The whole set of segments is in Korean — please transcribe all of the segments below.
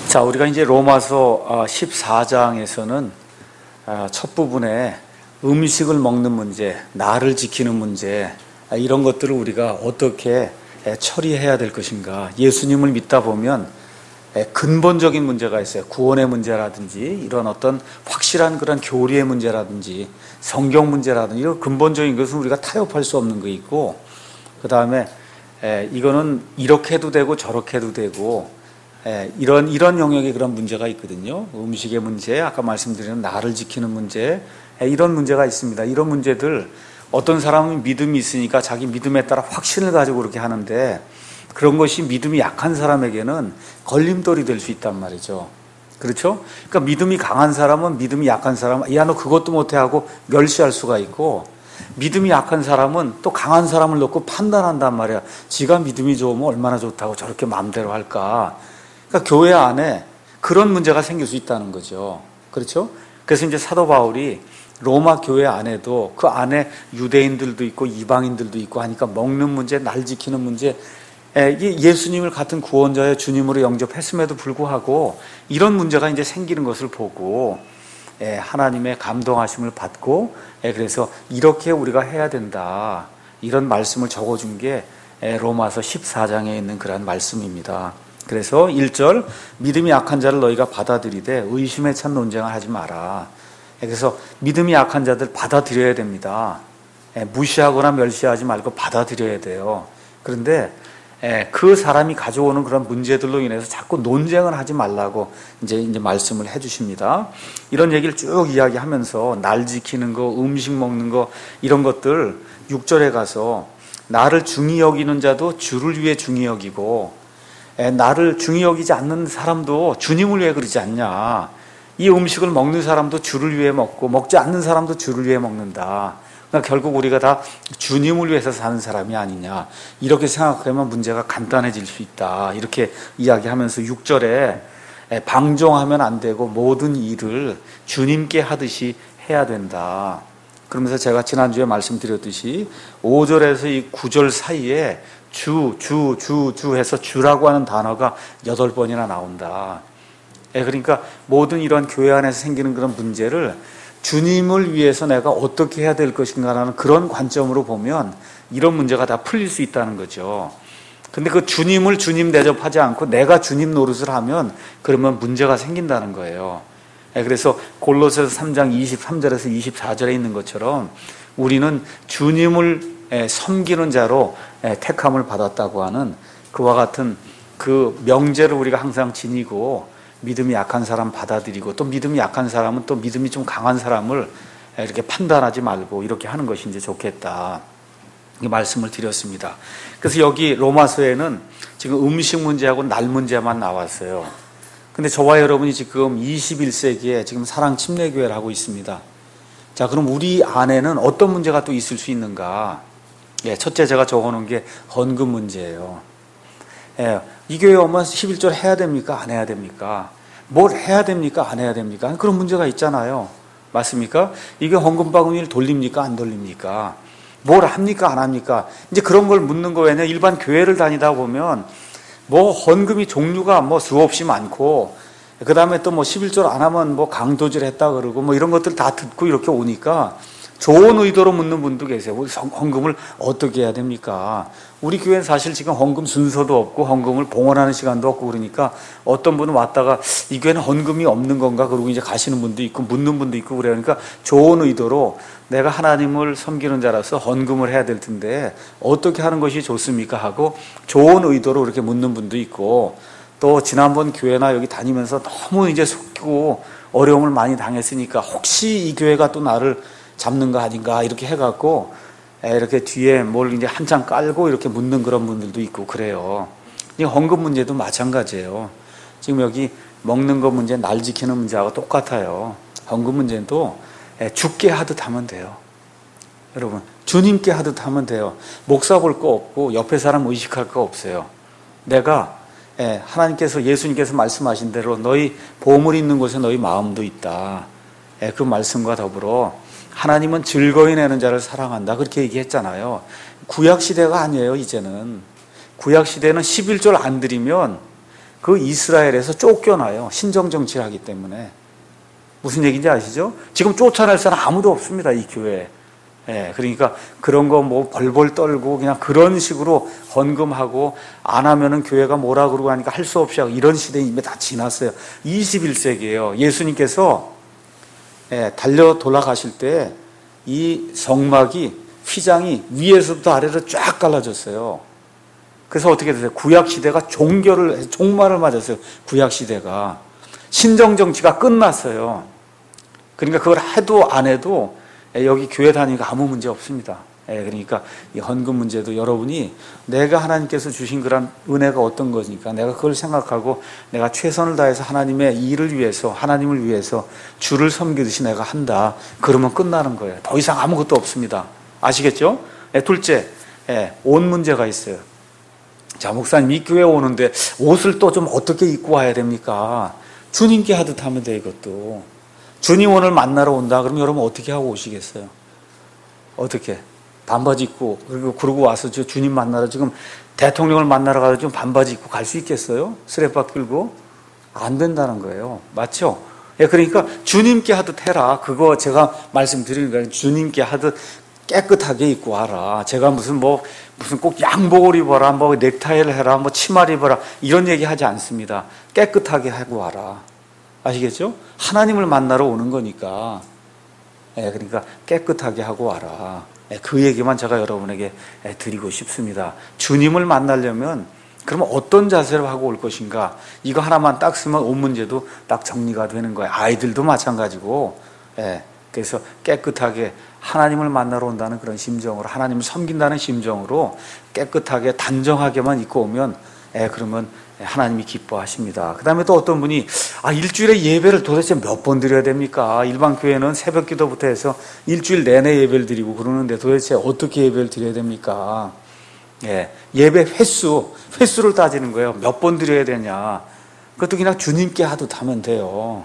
자, 우리가 이제 로마서 14장에서는 첫 부분에 음식을 먹는 문제, 나를 지키는 문제, 이런 것들을 우리가 어떻게 처리해야 될 것인가. 예수님을 믿다 보면 근본적인 문제가 있어요. 구원의 문제라든지 이런 어떤 확실한 그런 교리의 문제라든지 성경 문제라든지 이런 근본적인 것은 우리가 타협할 수 없는 거 있고, 그 다음에 이거는 이렇게 해도 되고 저렇게 해도 되고, 이런 영역에 그런 문제가 있거든요. 음식의 문제, 아까 말씀드린 나를 지키는 문제, 이런 문제가 있습니다. 이런 문제들, 어떤 사람은 믿음이 있으니까 자기 믿음에 따라 확신을 가지고 그렇게 하는데, 그런 것이 믿음이 약한 사람에게는 걸림돌이 될 수 있단 말이죠. 그렇죠? 그러니까 믿음이 강한 사람은 믿음이 약한 사람은 야, 너 그것도 못해 하고 멸시할 수가 있고, 믿음이 약한 사람은 또 강한 사람을 놓고 판단한단 말이야. 지가 믿음이 좋으면 얼마나 좋다고 저렇게 마음대로 할까. 그러니까 교회 안에 그런 문제가 생길 수 있다는 거죠. 그렇죠? 그래서 이제 사도 바울이 로마 교회 안에도 그 안에 유대인들도 있고 이방인들도 있고 하니까 먹는 문제, 날 지키는 문제, 예수님을 같은 구원자의 주님으로 영접했음에도 불구하고 이런 문제가 이제 생기는 것을 보고 하나님의 감동하심을 받고, 그래서 이렇게 우리가 해야 된다, 이런 말씀을 적어준 게 로마서 14장에 있는 그런 말씀입니다. 그래서 1절, 믿음이 약한 자를 너희가 받아들이되 의심에 찬 논쟁을 하지 마라. 그래서 믿음이 약한 자들 받아들여야 됩니다. 무시하거나 멸시하지 말고 받아들여야 돼요. 그런데 그 사람이 가져오는 그런 문제들로 인해서 자꾸 논쟁을 하지 말라고 이제 말씀을 해주십니다. 이런 얘기를 쭉 이야기하면서 날 지키는 거, 음식 먹는 거, 이런 것들 6절에 가서 나를 중히 여기는 자도 주를 위해 중히 여기고, 나를 중히 여기지 않는 사람도 주님을 위해 그러지 않냐. 이 음식을 먹는 사람도 주를 위해 먹고 먹지 않는 사람도 주를 위해 먹는다. 그러니까 결국 우리가 다 주님을 위해서 사는 사람이 아니냐. 이렇게 생각하면 문제가 간단해질 수 있다. 이렇게 이야기하면서 6절에 방종하면 안 되고 모든 일을 주님께 하듯이 해야 된다. 그러면서 제가 지난주에 말씀드렸듯이 5절에서 이 9절 사이에 주 해서 주라고 하는 단어가 8번이나 나온다. 그러니까 모든 이런 교회 안에서 생기는 그런 문제를 주님을 위해서 내가 어떻게 해야 될 것인가라는 그런 관점으로 보면 이런 문제가 다 풀릴 수 있다는 거죠. 근데 그 주님을 주님 대접하지 않고 내가 주님 노릇을 하면 그러면 문제가 생긴다는 거예요. 그래서 골로새서 3장 23절에서 24절에 있는 것처럼 우리는 주님을 섬기는 자로 택함을 받았다고 하는 그와 같은 그 명제를 우리가 항상 지니고, 믿음이 약한 사람 받아들이고, 또 믿음이 약한 사람은 또 믿음이 좀 강한 사람을 이렇게 판단하지 말고 이렇게 하는 것이 이제 좋겠다, 이 말씀을 드렸습니다. 그래서 여기 로마서에는 지금 음식 문제하고 날 문제만 나왔어요. 근데 저와 여러분이 지금 21세기에 지금 사랑 침례교회를 하고 있습니다. 자, 그럼 우리 안에는 어떤 문제가 또 있을 수 있는가? 첫째 제가 적어놓은 게 헌금 문제예요. 이 교회 오면 11절 해야 됩니까? 안 해야 됩니까? 뭘 해야 됩니까? 안 해야 됩니까? 그런 문제가 있잖아요. 맞습니까? 이게 헌금 바구니를 돌립니까? 안 돌립니까? 뭘 합니까? 안 합니까? 이제 그런 걸 묻는 거예요. 일반 교회를 다니다 보면 뭐 헌금이 종류가 뭐 수없이 많고, 그 다음에 또 뭐 11절 안 하면 뭐 강도질 했다 그러고 뭐 이런 것들 다 듣고 이렇게 오니까 좋은 의도로 묻는 분도 계세요. 우리 헌금을 어떻게 해야 됩니까? 우리 교회는 사실 지금 헌금 순서도 없고 헌금을 봉헌하는 시간도 없고 그러니까 어떤 분은 왔다가 이 교회는 헌금이 없는 건가? 그러고 이제 가시는 분도 있고 묻는 분도 있고 그래요. 그러니까 좋은 의도로 내가 하나님을 섬기는 자라서 헌금을 해야 될 텐데 어떻게 하는 것이 좋습니까? 하고 좋은 의도로 이렇게 묻는 분도 있고, 또 지난번 교회나 여기 다니면서 너무 이제 속고 어려움을 많이 당했으니까 혹시 이 교회가 또 나를 잡는 거 아닌가 이렇게 해갖고 이렇게 뒤에 뭘 이제 한장 깔고 이렇게 묻는 그런 분들도 있고 그래요. 이 헌금 문제도 마찬가지예요. 지금 여기 먹는 거 문제, 날 지키는 문제하고 똑같아요. 헌금 문제도 주께 하듯 하면 돼요. 여러분, 주님께 하듯 하면 돼요. 목사 볼 거 없고 옆에 사람 의식할 거 없어요. 내가 하나님께서, 예수님께서 말씀하신 대로 너희 보물 있는 곳에 너희 마음도 있다. 그 말씀과 더불어 하나님은 즐거이 내는 자를 사랑한다, 그렇게 얘기했잖아요. 구약시대가 아니에요. 이제는 구약시대는 11절 안 드리면 그 이스라엘에서 쫓겨나요. 신정정치를 하기 때문에. 무슨 얘기인지 아시죠? 지금 쫓아낼 사람 아무도 없습니다, 이 교회에. 예, 그러니까 그런 거 뭐 벌벌 떨고 그냥 그런 식으로 헌금하고 안 하면은 교회가 뭐라 그러고 하니까 할 수 없이 하고 이런 시대에 이미 다 지났어요. 21세기예요. 예수님께서 달려 돌아가실 때 이 성막이 휘장이 위에서부터 아래로 쫙 갈라졌어요. 그래서 어떻게 됐어요? 구약 시대가 종말을 맞았어요. 구약 시대가 신정 정치가 끝났어요. 그러니까 그걸 해도 안 해도 여기 교회 다니니까 아무 문제 없습니다. 그러니까 이 헌금 문제도 여러분이 내가 하나님께서 주신 그런 은혜가 어떤 거니까 내가 그걸 생각하고 내가 최선을 다해서 하나님의 일을 위해서 하나님을 위해서 주를 섬기듯이 내가 한다. 그러면 끝나는 거예요. 더 이상 아무것도 없습니다. 아시겠죠? 둘째, 옷 문제가 있어요. 자, 목사님 이 교회 오는데 옷을 또 좀 어떻게 입고 와야 됩니까? 주님께 하듯 하면 돼. 이것도 주님 오늘 만나러 온다 그러면 여러분 어떻게 하고 오시겠어요? 어떻게? 반바지 입고 그러고 와서 주님 만나러 지금 대통령을 만나러 가서 좀 반바지 입고 갈 수 있겠어요? 스레빠 끌고? 안 된다는 거예요. 맞죠? 그러니까 주님께 하듯 해라. 그거 제가 말씀드리는 거예요. 주님께 하듯 깨끗하게 입고 와라. 제가 무슨 꼭 양복을 입어라, 뭐 넥타이를 해라, 뭐 치마를 입어라 이런 얘기 하지 않습니다. 깨끗하게 하고 와라. 아시겠죠? 하나님을 만나러 오는 거니까. 그러니까 깨끗하게 하고 와라. 그 얘기만 제가 여러분에게 드리고 싶습니다. 주님을 만나려면 그러면 어떤 자세로 하고 올 것인가? 이거 하나만 딱 쓰면 옷 문제도 딱 정리가 되는 거예요. 아이들도 마찬가지고. 그래서 깨끗하게 하나님을 만나러 온다는 그런 심정으로 하나님을 섬긴다는 심정으로 깨끗하게 단정하게만 입고 오면 그러면 하나님이 기뻐하십니다. 그 다음에 또 어떤 분이 일주일에 예배를 도대체 몇 번 드려야 됩니까? 일반 교회는 새벽 기도부터 해서 일주일 내내 예배를 드리고 그러는데 도대체 어떻게 예배를 드려야 됩니까? 예배 횟수를 따지는 거예요. 몇 번 드려야 되냐? 그것도 그냥 주님께 하듯 하면 돼요.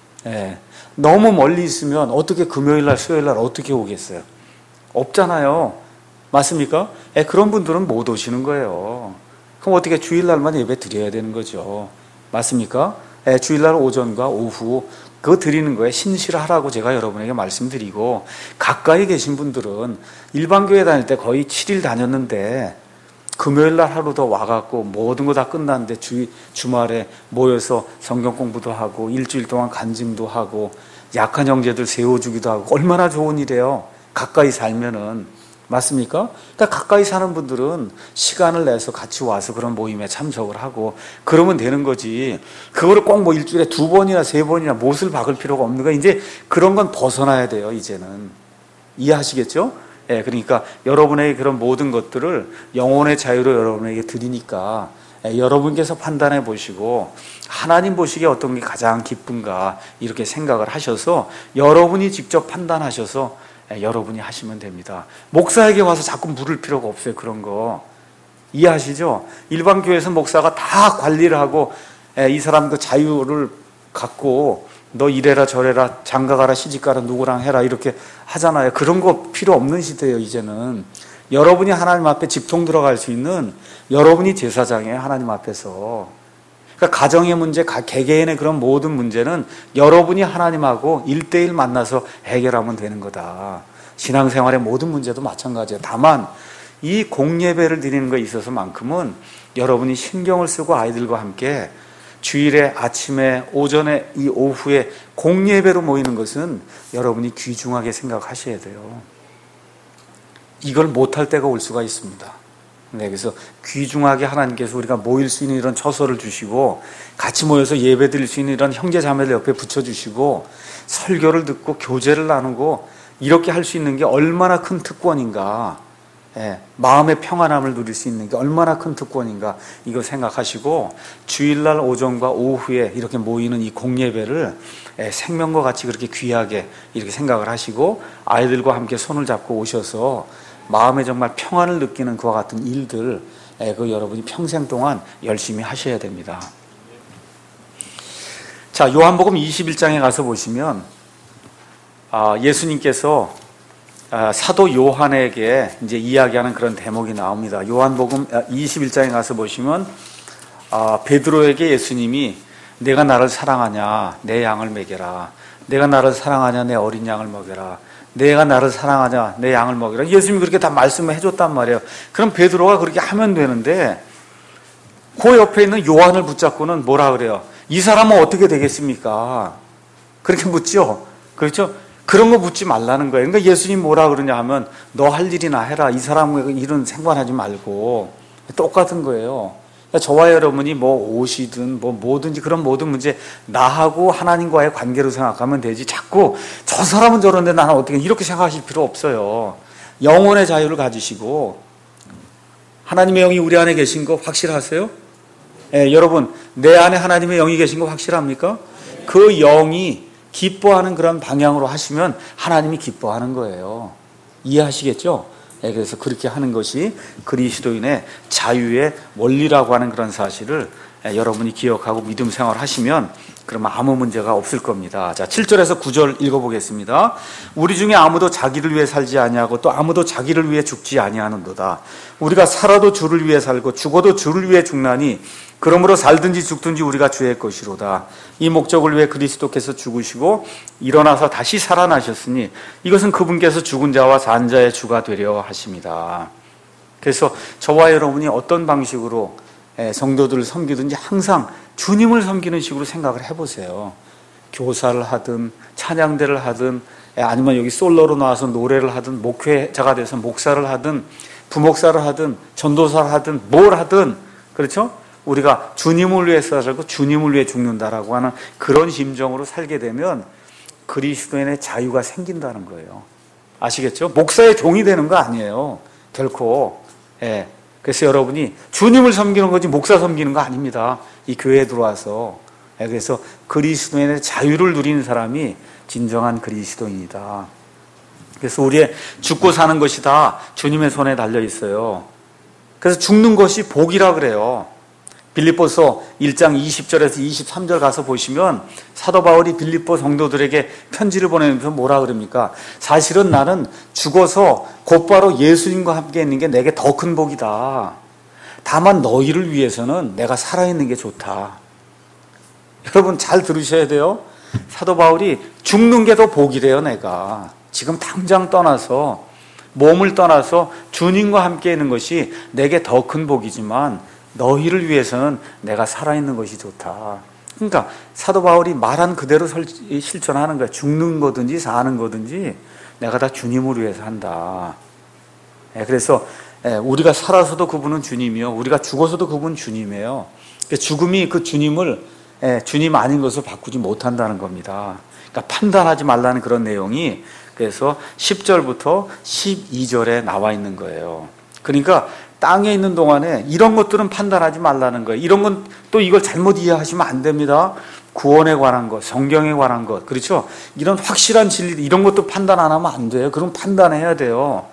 너무 멀리 있으면 어떻게 금요일날 수요일날 어떻게 오겠어요? 없잖아요. 맞습니까? 그런 분들은 못 오시는 거예요. 그럼 어떻게 주일날만 예배 드려야 되는 거죠. 맞습니까? 주일날 오전과 오후 그거 드리는 거에 신실하라고 제가 여러분에게 말씀드리고 가까이 계신 분들은 일반 교회 다닐 때 거의 7일 다녔는데 금요일날 하루 더 와갖고 모든 거 다 끝났는데 주말에 모여서 성경 공부도 하고 일주일 동안 간증도 하고 약한 형제들 세워주기도 하고 얼마나 좋은 일이에요. 가까이 살면은. 맞습니까? 그러니까 가까이 사는 분들은 시간을 내서 같이 와서 그런 모임에 참석을 하고 그러면 되는 거지. 그거를 꼭 일주일에 2번이나 3번이나 못을 박을 필요가 없는 거야. 이제 그런 건 벗어나야 돼요, 이제는. 이해하시겠죠? 그러니까 여러분의 그런 모든 것들을 영혼의 자유로 여러분에게 드리니까 여러분께서 판단해 보시고 하나님 보시기에 어떤 게 가장 기쁜가 이렇게 생각을 하셔서 여러분이 직접 판단하셔서 여러분이 하시면 됩니다. 목사에게 와서 자꾸 물을 필요가 없어요. 그런 거 이해하시죠? 일반 교회에서 목사가 다 관리를 하고 이 사람도 자유를 갖고 너 이래라 저래라 장가가라 시집가라 누구랑 해라 이렇게 하잖아요. 그런 거 필요 없는 시대예요. 이제는 여러분이 하나님 앞에 집통 들어갈 수 있는 여러분이 제사장이에요. 하나님 앞에서. 그러니까 가정의 문제, 개개인의 그런 모든 문제는 여러분이 하나님하고 1대1 만나서 해결하면 되는 거다. 신앙생활의 모든 문제도 마찬가지예요. 다만 이 공예배를 드리는 것에 있어서만큼은 여러분이 신경을 쓰고 아이들과 함께 주일에 아침에 오전에 이 오후에 공예배로 모이는 것은 여러분이 귀중하게 생각하셔야 돼요. 이걸 못할 때가 올 수가 있습니다. 그래서 귀중하게 하나님께서 우리가 모일 수 있는 이런 처소를 주시고 같이 모여서 예배 드릴 수 있는 이런 형제 자매들 옆에 붙여주시고 설교를 듣고 교제를 나누고 이렇게 할 수 있는 게 얼마나 큰 특권인가. 마음의 평안함을 누릴 수 있는 게 얼마나 큰 특권인가 이거 생각하시고 주일날 오전과 오후에 이렇게 모이는 이 공예배를 생명과 같이 그렇게 귀하게 이렇게 생각을 하시고 아이들과 함께 손을 잡고 오셔서 마음에 정말 평안을 느끼는 그와 같은 일들 그 여러분이 평생 동안 열심히 하셔야 됩니다. 자, 요한복음 21장에 가서 보시면 예수님께서 사도 요한에게 이제 이야기하는 그런 대목이 나옵니다. 요한복음 21장에 가서 보시면 베드로에게 예수님이 내가 나를 사랑하냐 내 양을 먹여라, 내가 나를 사랑하냐 내 어린 양을 먹여라, 내가 나를 사랑하냐 내 양을 먹여라, 예수님이 그렇게 다 말씀을 해줬단 말이에요. 그럼 베드로가 그렇게 하면 되는데 그 옆에 있는 요한을 붙잡고는 뭐라 그래요? 이 사람은 어떻게 되겠습니까? 그렇게 묻죠. 그렇죠? 그런 거 묻지 말라는 거예요. 그러니까 예수님 뭐라 그러냐 하면 너 할 일이나 해라, 이 사람의 일은 상관하지 말고. 똑같은 거예요. 그러니까 저와 여러분이 뭐 옷이든 뭐 뭐든지 그런 모든 문제 나하고 하나님과의 관계로 생각하면 되지, 자꾸 저 사람은 저런데 나는 어떻게, 이렇게 생각하실 필요 없어요. 영혼의 자유를 가지시고 하나님의 영이 우리 안에 계신 거 확실하세요? 여러분 내 안에 하나님의 영이 계신 거 확실합니까? 그 영이 기뻐하는 그런 방향으로 하시면 하나님이 기뻐하는 거예요. 이해하시겠죠? 그래서 그렇게 하는 것이 그리스도인의 자유의 원리라고 하는 그런 사실을 여러분이 기억하고 믿음 생활을 하시면 그러면 아무 문제가 없을 겁니다. 자, 7절에서 9절 읽어보겠습니다. 우리 중에 아무도 자기를 위해 살지 아니하고 또 아무도 자기를 위해 죽지 아니하는도다. 우리가 살아도 주를 위해 살고 죽어도 주를 위해 죽나니 그러므로 살든지 죽든지 우리가 주의 것이로다. 이 목적을 위해 그리스도께서 죽으시고 일어나서 다시 살아나셨으니 이것은 그분께서 죽은 자와 산 자의 주가 되려 하십니다. 그래서 저와 여러분이 어떤 방식으로 성도들을 섬기든지 항상 주님을 섬기는 식으로 생각을 해보세요. 교사를 하든 찬양대를 하든 아니면 여기 솔로로 나와서 노래를 하든 목회자가 돼서 목사를 하든 부목사를 하든 전도사를 하든 뭘 하든, 그렇죠? 우리가 주님을 위해서 살고 주님을 위해 죽는다라고 하는 그런 심정으로 살게 되면 그리스도인의 자유가 생긴다는 거예요. 아시겠죠? 목사의 종이 되는 거 아니에요, 결코. 그래서 여러분이 주님을 섬기는 거지 목사 섬기는 거 아닙니다. 이 교회에 들어와서. 그래서 그리스도인의 자유를 누리는 사람이 진정한 그리스도인이다. 그래서 우리의 죽고 사는 것이 다 주님의 손에 달려 있어요. 그래서 죽는 것이 복이라 그래요. 빌립보서 1장 20절에서 23절 가서 보시면 사도 바울이 빌립보 성도들에게 편지를 보내면서 뭐라 그럽니까? 사실은 나는 죽어서 곧바로 예수님과 함께 있는 게 내게 더 큰 복이다. 다만 너희를 위해서는 내가 살아있는 게 좋다. 여러분 잘 들으셔야 돼요. 사도 바울이 죽는 게 더 복이래요. 내가 지금 당장 떠나서 몸을 떠나서 주님과 함께 있는 것이 내게 더 큰 복이지만 너희를 위해서는 내가 살아있는 것이 좋다. 그러니까 사도 바울이 말한 그대로 실천하는 거야. 죽는 거든지 사는 거든지 내가 다 주님을 위해서 한다. 그래서 우리가 살아서도 그분은 주님이요, 우리가 죽어서도 그분은 주님이에요. 죽음이 그 주님을 주님 아닌 것을 바꾸지 못한다는 겁니다. 그러니까 판단하지 말라는 그런 내용이 그래서 10절부터 12절에 나와 있는 거예요. 그러니까 땅에 있는 동안에 이런 것들은 판단하지 말라는 거예요. 이런 건 또 이걸 잘못 이해하시면 안 됩니다. 구원에 관한 것, 성경에 관한 것, 그렇죠? 이런 확실한 진리, 이런 것도 판단 안 하면 안 돼요. 그럼 판단해야 돼요.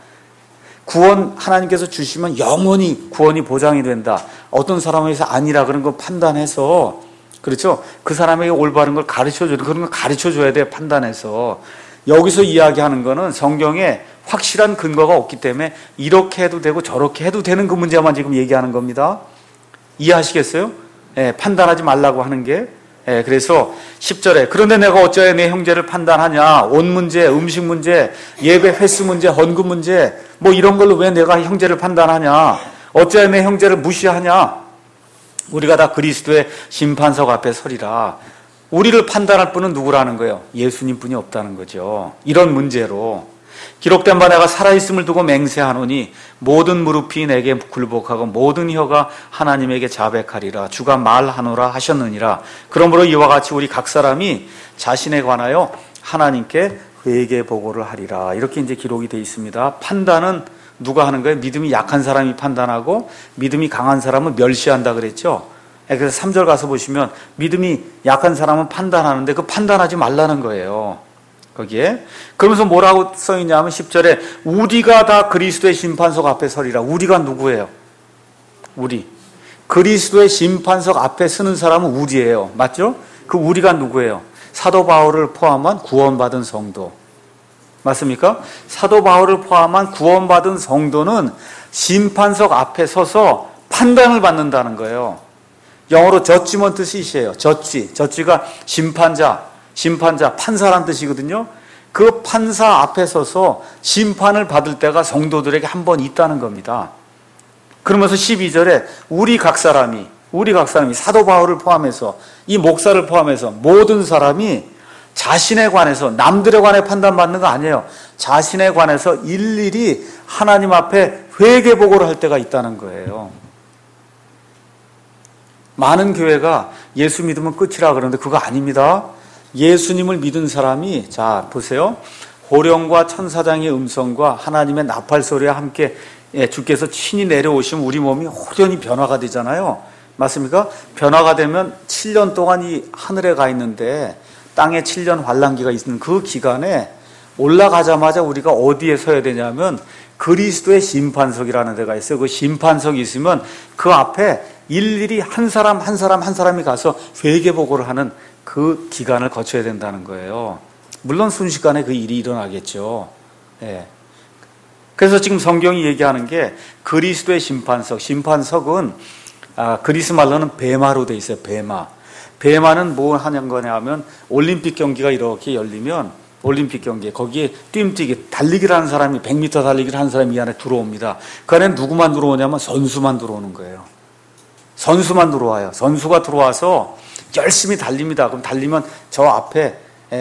구원 하나님께서 주시면 영원히 구원이 보장이 된다. 어떤 사람에서 아니라 그런 거 판단해서, 그렇죠? 그 사람에게 올바른 걸 가르쳐줘야 돼. 그런 걸 가르쳐줘야 돼요. 판단해서. 여기서 이야기하는 거는 성경에 확실한 근거가 없기 때문에 이렇게 해도 되고 저렇게 해도 되는 그 문제만 지금 얘기하는 겁니다. 이해하시겠어요? 판단하지 말라고 하는 게. 그래서 10절에 그런데 내가 어찌하여 내 형제를 판단하냐? 옷 문제, 음식 문제, 예배 횟수 문제, 헌금 문제 뭐 이런 걸로 왜 내가 형제를 판단하냐? 어찌하여 내 형제를 무시하냐? 우리가 다 그리스도의 심판석 앞에 서리라. 우리를 판단할 분은 누구라는 거예요? 예수님 뿐이 없다는 거죠. 이런 문제로 기록된 바 내가 살아있음을 두고 맹세하노니 모든 무릎이 내게 굴복하고 모든 혀가 하나님에게 자백하리라. 주가 말하노라 하셨느니라. 그러므로 이와 같이 우리 각 사람이 자신에 관하여 하나님께 회개 보고를 하리라. 이렇게 이제 기록이 되어 있습니다. 판단은 누가 하는 거예요? 믿음이 약한 사람이 판단하고 믿음이 강한 사람은 멸시한다 그랬죠. 그래서 3절 가서 보시면 믿음이 약한 사람은 판단하는데 그 판단하지 말라는 거예요. 거기에. 그러면서 뭐라고 써있냐면 10절에 우리가 다 그리스도의 심판석 앞에 서리라. 우리가 누구예요? 우리. 그리스도의 심판석 앞에 서는 사람은 우리예요. 맞죠? 그 우리가 누구예요? 사도 바울을 포함한 구원받은 성도. 맞습니까? 사도 바울을 포함한 구원받은 성도는 심판석 앞에 서서 판단을 받는다는 거예요. 영어로 저지먼트 시시예요. 저지가 심판자, 판사란 뜻이거든요. 그 판사 앞에 서서 심판을 받을 때가 성도들에게 한 번 있다는 겁니다. 그러면서 12절에 우리 각 사람이 사도 바울을 포함해서 이 목사를 포함해서 모든 사람이 자신에 관해서 남들에 관해 판단받는 거 아니에요. 자신에 관해서 일일이 하나님 앞에 회개보고를 할 때가 있다는 거예요. 많은 교회가 예수 믿으면 끝이라 그러는데 그거 아닙니다. 예수님을 믿은 사람이, 자 보세요, 호령과 천사장의 음성과 하나님의 나팔 소리와 함께 주께서 친히 내려오시면 우리 몸이 호련히 변화가 되잖아요. 맞습니까? 변화가 되면 7년 동안 이 하늘에 가 있는데 땅에 7년 환란기가 있는 그 기간에 올라가자마자 우리가 어디에 서야 되냐면 그리스도의 심판석이라는 데가 있어요. 그 심판석이 있으면 그 앞에 일일이 한 사람이 가서 회개보고를 하는 그 기간을 거쳐야 된다는 거예요. 물론 순식간에 그 일이 일어나겠죠. 예. 그래서 지금 성경이 얘기하는 게 그리스도의 심판석은 그리스 말로는 베마로 돼 있어요. 베마는 뭐 하는 거냐 하면 올림픽 경기가 이렇게 열리면 올림픽 경기에 거기에 뛰기 달리기를 하는 사람이 100m 달리기를 하는 사람이 이 안에 들어옵니다. 그 안에 누구만 들어오냐면 선수만 들어오는 거예요. 선수만 들어와요. 선수가 들어와서 열심히 달립니다. 그럼 달리면 저 앞에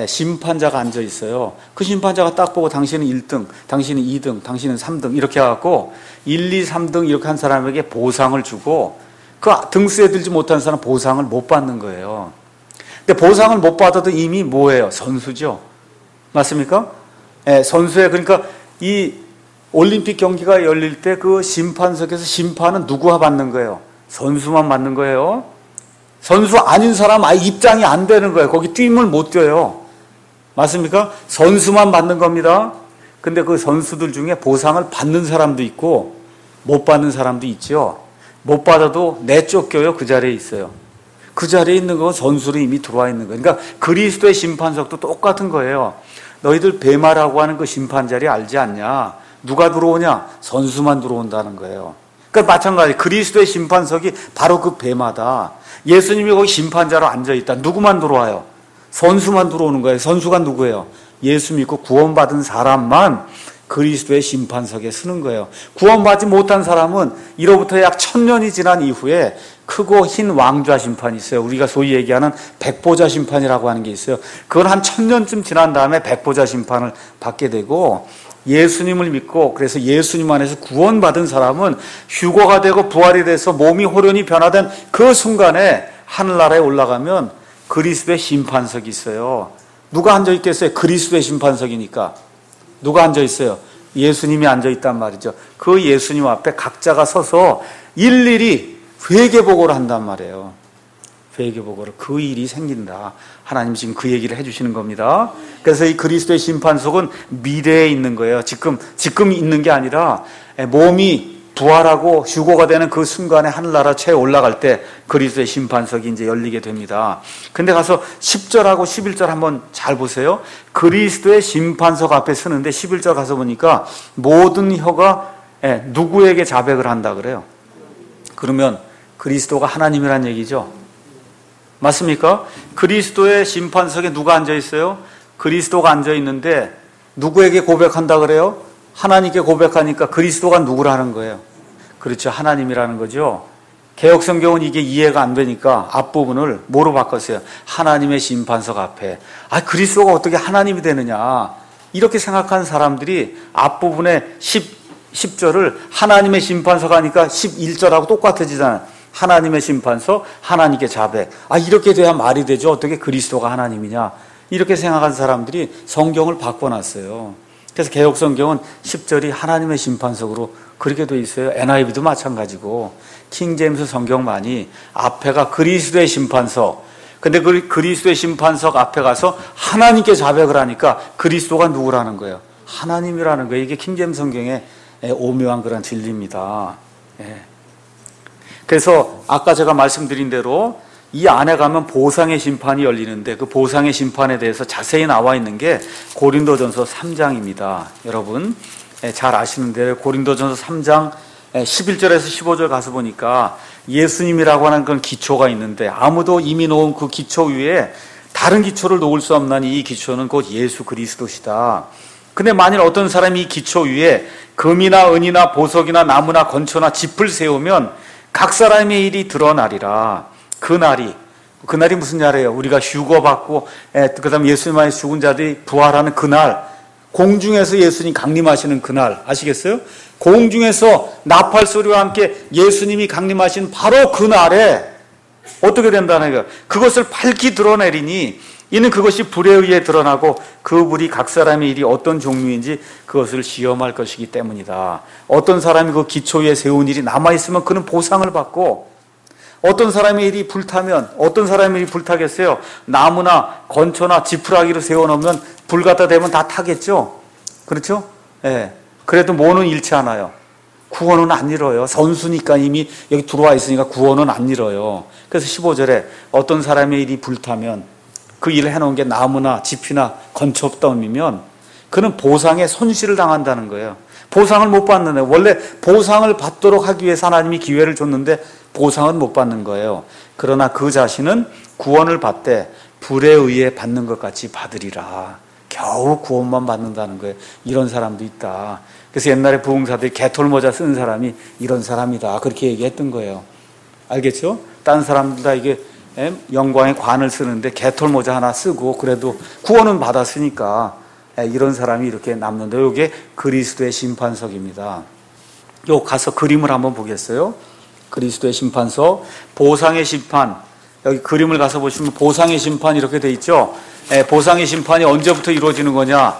심판자가 앉아 있어요. 그 심판자가 딱 보고 당신은 1등, 당신은 2등, 당신은 3등 이렇게 해갖고 1, 2, 3등 이렇게 한 사람에게 보상을 주고 그 등수에 들지 못한 사람은 보상을 못 받는 거예요. 근데 보상을 못 받아도 이미 뭐예요? 선수죠. 맞습니까? 선수예요. 그러니까 이 올림픽 경기가 열릴 때 그 심판석에서 심판은 누구와 받는 거예요? 선수만 받는 거예요. 선수 아닌 사람 아예 입장이 안 되는 거예요. 거기 뛰임을 못 뛰어요. 맞습니까? 선수만 받는 겁니다. 근데 그 선수들 중에 보상을 받는 사람도 있고 못 받는 사람도 있죠. 못 받아도 내쫓겨요. 그 자리에 있어요. 그 자리에 있는 건 선수로 이미 들어와 있는 거예요. 그러니까 그리스도의 심판석도 똑같은 거예요. 너희들 베마라고 하는 그 심판 자리 알지 않냐? 누가 들어오냐? 선수만 들어온다는 거예요. 그러니까 마찬가지 그리스도의 심판석이 바로 그 베마다. 예수님이 거기 심판자로 앉아있다. 누구만 들어와요? 선수만 들어오는 거예요. 선수가 누구예요? 예수 믿고 구원받은 사람만 그리스도의 심판석에 서는 거예요. 구원받지 못한 사람은 이로부터 약 1000년이 지난 이후에 크고 흰 왕좌 심판이 있어요. 우리가 소위 얘기하는 백보자 심판이라고 하는 게 있어요. 그건 한 1000년쯤 지난 다음에 백보자 심판을 받게 되고 예수님을 믿고 그래서 예수님 안에서 구원받은 사람은 휴거가 되고 부활이 돼서 몸이 호련히 변화된 그 순간에 하늘나라에 올라가면 그리스도의 심판석이 있어요. 누가 앉아있겠어요? 그리스도의 심판석이니까. 누가 앉아있어요? 예수님이 앉아있단 말이죠. 그 예수님 앞에 각자가 서서 일일이 회개보고를 한단 말이에요. 회개보고를. 그 일이 생긴다. 하나님 지금 그 얘기를 해주시는 겁니다. 그래서 이 그리스도의 심판석은 미래에 있는 거예요. 지금 있는 게 아니라 몸이 부활하고 휴거가 되는 그 순간에 하늘나라 최에 올라갈 때 그리스도의 심판석이 이제 열리게 됩니다. 근데 가서 10절하고 11절 한번 잘 보세요. 그리스도의 심판석 앞에 서는데 11절 가서 보니까 모든 혀가 누구에게 자백을 한다 그래요. 그러면 그리스도가 하나님이란 얘기죠. 맞습니까? 그리스도의 심판석에 누가 앉아 있어요? 그리스도가 앉아 있는데 누구에게 고백한다 그래요? 하나님께 고백하니까 그리스도가 누구라는 거예요? 그렇죠. 하나님이라는 거죠. 개역성경은 이게 이해가 안 되니까 앞부분을 뭐로 바꿨어요? 하나님의 심판석 앞에. 그리스도가 어떻게 하나님이 되느냐. 이렇게 생각하는 사람들이 앞부분에 10절을 하나님의 심판석 하니까 11절하고 똑같아지잖아요. 하나님의 심판석, 하나님께 자백. 이렇게 돼야 말이 되죠. 어떻게 그리스도가 하나님이냐. 이렇게 생각하는 사람들이 성경을 바꿔놨어요. 그래서 개역성경은 10절이 하나님의 심판석으로 그렇게 돼 있어요. NIV도 마찬가지고 킹제임스 성경만이 앞에가 그리스도의 심판석. 근데 그 그리스도의 심판석 앞에 가서 하나님께 자백을 하니까 그리스도가 누구라는 거예요? 하나님이라는 거예요. 이게 킹제임스 성경의 오묘한 그런 진리입니다. 그래서 아까 제가 말씀드린 대로 이 안에 가면 보상의 심판이 열리는데 그 보상의 심판에 대해서 자세히 나와 있는 게 고린도전서 3장입니다. 여러분 잘 아시는 대로 고린도전서 3장 11절에서 15절 가서 보니까 예수님이라고 하는 그런 기초가 있는데 아무도 이미 놓은 그 기초 위에 다른 기초를 놓을 수 없나니 이 기초는 곧 예수 그리스도시다. 근데 만일 어떤 사람이 이 기초 위에 금이나 은이나 보석이나 나무나 건초나 짚을 세우면 각 사람의 일이 드러나리라. 그날이 무슨 날이에요? 우리가 휴거받고 그 다음에 예수님 안에 죽은 자들이 부활하는 그날, 공중에서 예수님 강림하시는 그날 아시겠어요? 공중에서 나팔 소리와 함께 예수님이 강림하신 바로 그날에 어떻게 된다는 거예요? 그것을 밝히 드러내리니 이는 그것이 불에 의해 드러나고 그 불이 각 사람의 일이 어떤 종류인지 그것을 시험할 것이기 때문이다. 어떤 사람이 그 기초 위에 세운 일이 남아있으면 그는 보상을 받고, 어떤 사람의 일이 불타면 어떤 사람의 일이 불타겠어요? 나무나 건초나 지푸라기로 세워놓으면 불 갖다 대면 다 타겠죠? 그렇죠? 예. 그래도 뭐는 잃지 않아요. 구원은 안 잃어요. 선수니까 이미 여기 들어와 있으니까 구원은 안 잃어요. 그래서 15절에 어떤 사람의 일이 불타면 그 일을 해놓은 게 나무나 짚이나 건초더미면 그는 보상에 손실을 당한다는 거예요. 보상을 못 받는 거예요. 원래 보상을 받도록 하기 위해서 하나님이 기회를 줬는데 보상은 못 받는 거예요. 그러나 그 자신은 구원을 받되 불에 의해 받는 것 같이 받으리라. 겨우 구원만 받는다는 거예요. 이런 사람도 있다. 그래서 옛날에 부흥사들이 개털모자 쓴 사람이 이런 사람이다. 그렇게 얘기했던 거예요. 알겠죠? 다른 사람들 다 이게 영광의 관을 쓰는데 개털모자 하나 쓰고 그래도 구원은 받았으니까 이런 사람이 이렇게 남는데 이게 그리스도의 심판석입니다. 요 가서 그림을 한번 보겠어요? 그리스도의 심판석, 보상의 심판. 여기 그림을 가서 보시면 보상의 심판 이렇게 돼 있죠? 보상의 심판이 언제부터 이루어지는 거냐?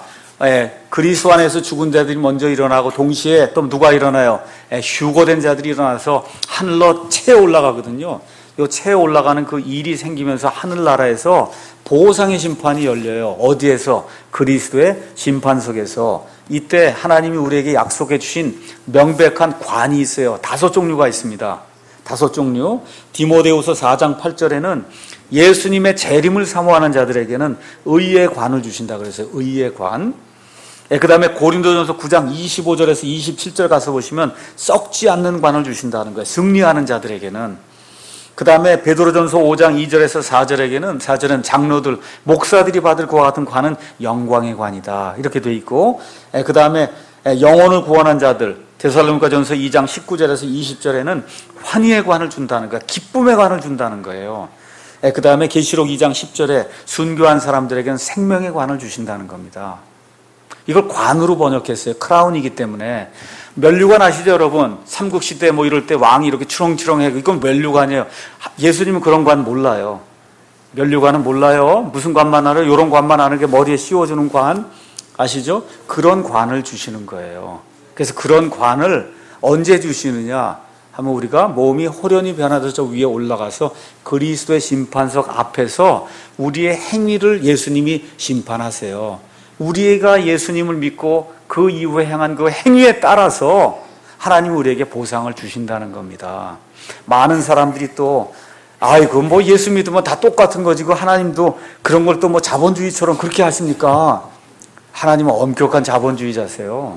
그리스도 안에서 죽은 자들이 먼저 일어나고 동시에 또 누가 일어나요? 휴거된 자들이 일어나서 하늘로 채 올라가거든요. 요 채에 올라가는 그 일이 생기면서 하늘나라에서 보상의 심판이 열려요. 어디에서? 그리스도의 심판석에서. 이때 하나님이 우리에게 약속해 주신 명백한 관이 있어요. 5종류가 있습니다. 5종류. 디모데후서 4장 8절에는 예수님의 재림을 사모하는 자들에게는 의의 관을 주신다 그랬어요. 의의 관. 그 다음에 고린도전서 9장 25절에서 27절 가서 보시면 썩지 않는 관을 주신다는 거예요. 승리하는 자들에게는. 그 다음에 베드로전서 5장 2절에서 4절은 장로들, 목사들이 받을 그와 같은 관은 영광의 관이다. 이렇게 돼 있고, 그 다음에 영혼을 구원한 자들, 데살로니가전서 2장 19절에서 20절에는 환희의 관을 준다는 거예요. 기쁨의 관을 준다는 거예요. 그 다음에 계시록 2장 10절에 순교한 사람들에게는 생명의 관을 주신다는 겁니다. 이걸 관으로 번역했어요. 크라운이기 때문에. 면류관 아시죠, 여러분? 삼국시대 뭐 이럴 때 왕이 이렇게 추렁추렁해. 이건 면류관이에요. 예수님은 그런 관 몰라요. 면류관은 몰라요. 무슨 관만 알아요? 이런 관만 아는 게 머리에 씌워주는 관 아시죠? 그런 관을 주시는 거예요. 그래서 그런 관을 언제 주시느냐 하면 우리가 몸이 호련히 변화돼서 저 위에 올라가서 그리스도의 심판석 앞에서 우리의 행위를 예수님이 심판하세요. 우리가 예수님을 믿고 그 이후에 행한 그 행위에 따라서 하나님이 우리에게 보상을 주신다는 겁니다. 많은 사람들이 또 아이고 뭐 예수 믿으면 다 똑같은 거지 그 하나님도 그런 걸 또 뭐 자본주의처럼 그렇게 하십니까? 하나님은 엄격한 자본주의자세요.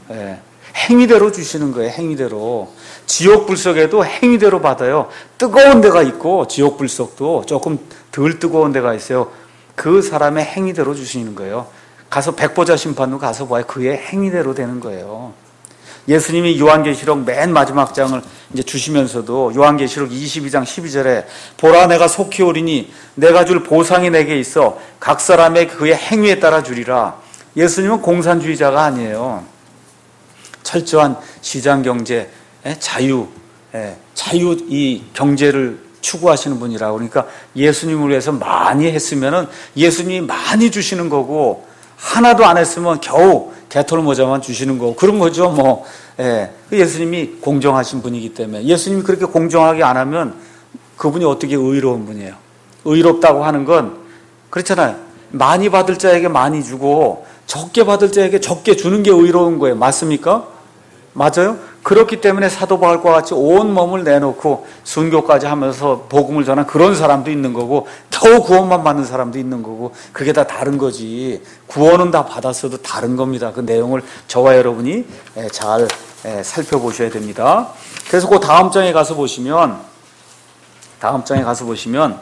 행위대로 주시는 거예요. 행위대로. 지옥 불석에도 행위대로 받아요. 뜨거운 데가 있고 지옥 불석도 조금 덜 뜨거운 데가 있어요. 그 사람의 행위대로 주시는 거예요. 가서 백보자 심판으로 가서 봐야 그의 행위대로 되는 거예요. 예수님이 요한계시록 맨 마지막 장을 이제 주시면서도 요한계시록 22장 12절에 보라 내가 속히 오리니 내가 줄 보상이 내게 있어 각 사람의 그의 행위에 따라 주리라. 예수님은 공산주의자가 아니에요. 철저한 시장경제, 자유 이 경제를 추구하시는 분이라. 그러니까 예수님을 위해서 많이 했으면은 예수님이 많이 주시는 거고 하나도 안 했으면 겨우 개털모자만 주시는 거고 그런 거죠. 뭐 예수님이 공정하신 분이기 때문에. 예수님이 그렇게 공정하게 안 하면 그분이 어떻게 의로운 분이에요? 의롭다고 하는 건 그렇잖아요. 많이 받을 자에게 많이 주고 적게 받을 자에게 적게 주는 게 의로운 거예요. 맞습니까? 맞아요? 그렇기 때문에 사도 바울과 같이 온 몸을 내놓고 순교까지 하면서 복음을 전한 그런 사람도 있는 거고 겨우 구원만 받는 사람도 있는 거고 그게 다 다른 거지. 구원은 다 받았어도 다른 겁니다. 그 내용을 저와 여러분이 잘 살펴보셔야 됩니다. 그래서 그 다음 장에 가서 보시면 다음 장에 가서 보시면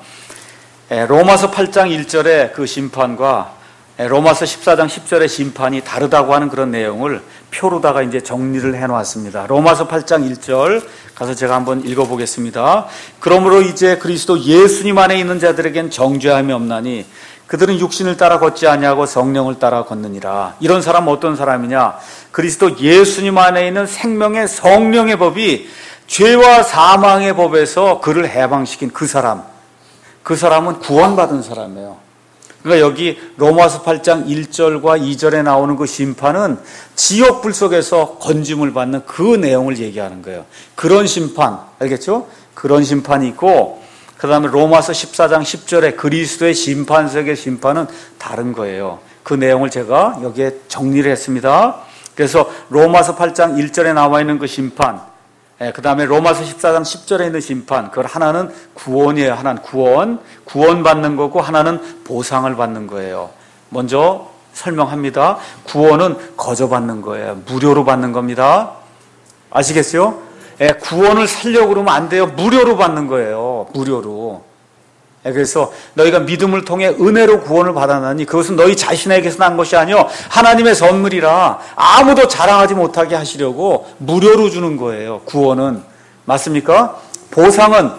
로마서 8장 1절의 그 심판과 로마서 14장 10절의 심판이 다르다고 하는 그런 내용을 표로다가 이제 정리를 해놓았습니다. 로마서 8장 1절 가서 제가 한번 읽어보겠습니다. 그러므로 이제 그리스도 예수님 안에 있는 자들에겐 정죄함이 없나니 그들은 육신을 따라 걷지 아니하고 성령을 따라 걷느니라. 이런 사람은 어떤 사람이냐? 그리스도 예수님 안에 있는 생명의 성령의 법이 죄와 사망의 법에서 그를 해방시킨 그 사람. 그 사람은 구원받은 사람이에요. 그러니까 여기 로마서 8장 1절과 2절에 나오는 그 심판은 지옥불 속에서 건짐을 받는 그 내용을 얘기하는 거예요. 그런 심판, 알겠죠? 그런 심판이 있고, 그 다음에 로마서 14장 10절에 그리스도의 심판석의 심판은 다른 거예요. 그 내용을 제가 여기에 정리를 했습니다. 그래서 로마서 8장 1절에 나와 있는 그 심판, 그 다음에 로마서 14장 10절에 있는 심판, 그걸 하나는 구원이에요. 하나는 구원받는 거고 하나는 보상을 받는 거예요. 먼저 설명합니다. 구원은 거저 받는 거예요. 무료로 받는 겁니다. 아시겠어요? 구원을 살려고 그러면 안 돼요. 무료로 받는 거예요. 무료로. 그래서 너희가 믿음을 통해 은혜로 구원을 받았나니 그것은 너희 자신에게서 난 것이 아니요 하나님의 선물이라 아무도 자랑하지 못하게 하시려고 무료로 주는 거예요. 구원은. 맞습니까? 보상은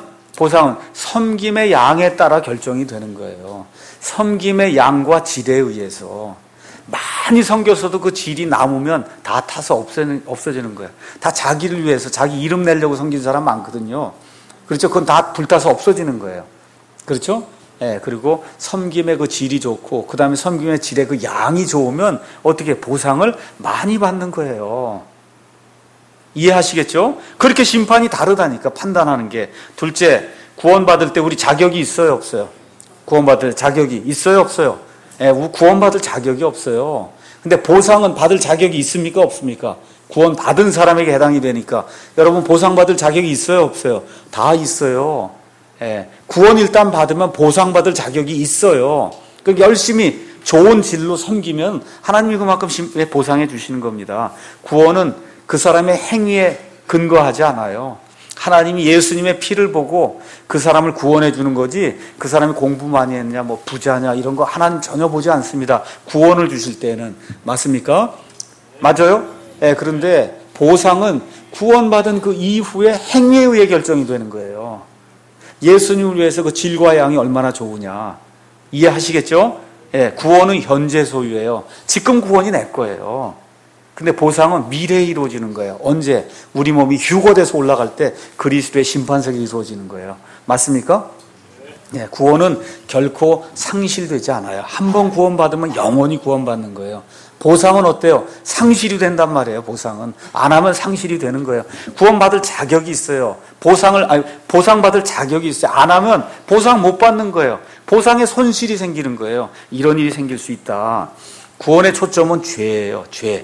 섬김의 양에 따라 결정이 되는 거예요. 섬김의 양과 질에 의해서. 많이 섬겼어도 그 질이 남으면 다 타서 없어지는 거예요. 다 자기를 위해서 자기 이름 내려고 섬긴 사람 많거든요. 그렇죠? 그건 다 불타서 없어지는 거예요. 그렇죠? 그리고 섬김의 그 질이 좋고 그 다음에 섬김의 질의 그 양이 좋으면 어떻게 보상을 많이 받는 거예요. 이해하시겠죠? 그렇게 심판이 다르다니까 판단하는 게. 둘째, 구원받을 때 우리 자격이 있어요 없어요? 구원받을 자격이 있어요 없어요? 구원받을 자격이 없어요. 근데 보상은 받을 자격이 있습니까 없습니까? 구원받은 사람에게 해당이 되니까. 여러분 보상받을 자격이 있어요 없어요? 다 있어요. 구원 일단 받으면 보상받을 자격이 있어요. 그러니까 열심히 좋은 질로 섬기면 하나님이 그만큼 보상해 주시는 겁니다. 구원은 그 사람의 행위에 근거하지 않아요. 하나님이 예수님의 피를 보고 그 사람을 구원해 주는 거지 그 사람이 공부 많이 했냐 뭐 부자냐 이런 거 하나님 전혀 보지 않습니다. 구원을 주실 때는. 맞습니까? 맞아요? 그런데 보상은 구원받은 그 이후에 행위에 의해 결정이 되는 거예요. 예수님을 위해서 그 질과 양이 얼마나 좋으냐. 이해하시겠죠? 구원은 현재 소유예요. 지금 구원이 내 거예요. 근데 보상은 미래에 이루어지는 거예요. 언제? 우리 몸이 휴거돼서 올라갈 때 그리스도의 심판석이 이루어지는 거예요. 맞습니까? 구원은 결코 상실되지 않아요. 한 번 구원받으면 영원히 구원받는 거예요. 보상은 어때요? 상실이 된단 말이에요. 보상은 안 하면 상실이 되는 거예요. 구원받을 자격이 있어요. 보상받을 자격이 있어요. 안 하면 보상 못 받는 거예요. 보상에 손실이 생기는 거예요. 이런 일이 생길 수 있다. 구원의 초점은 죄예요.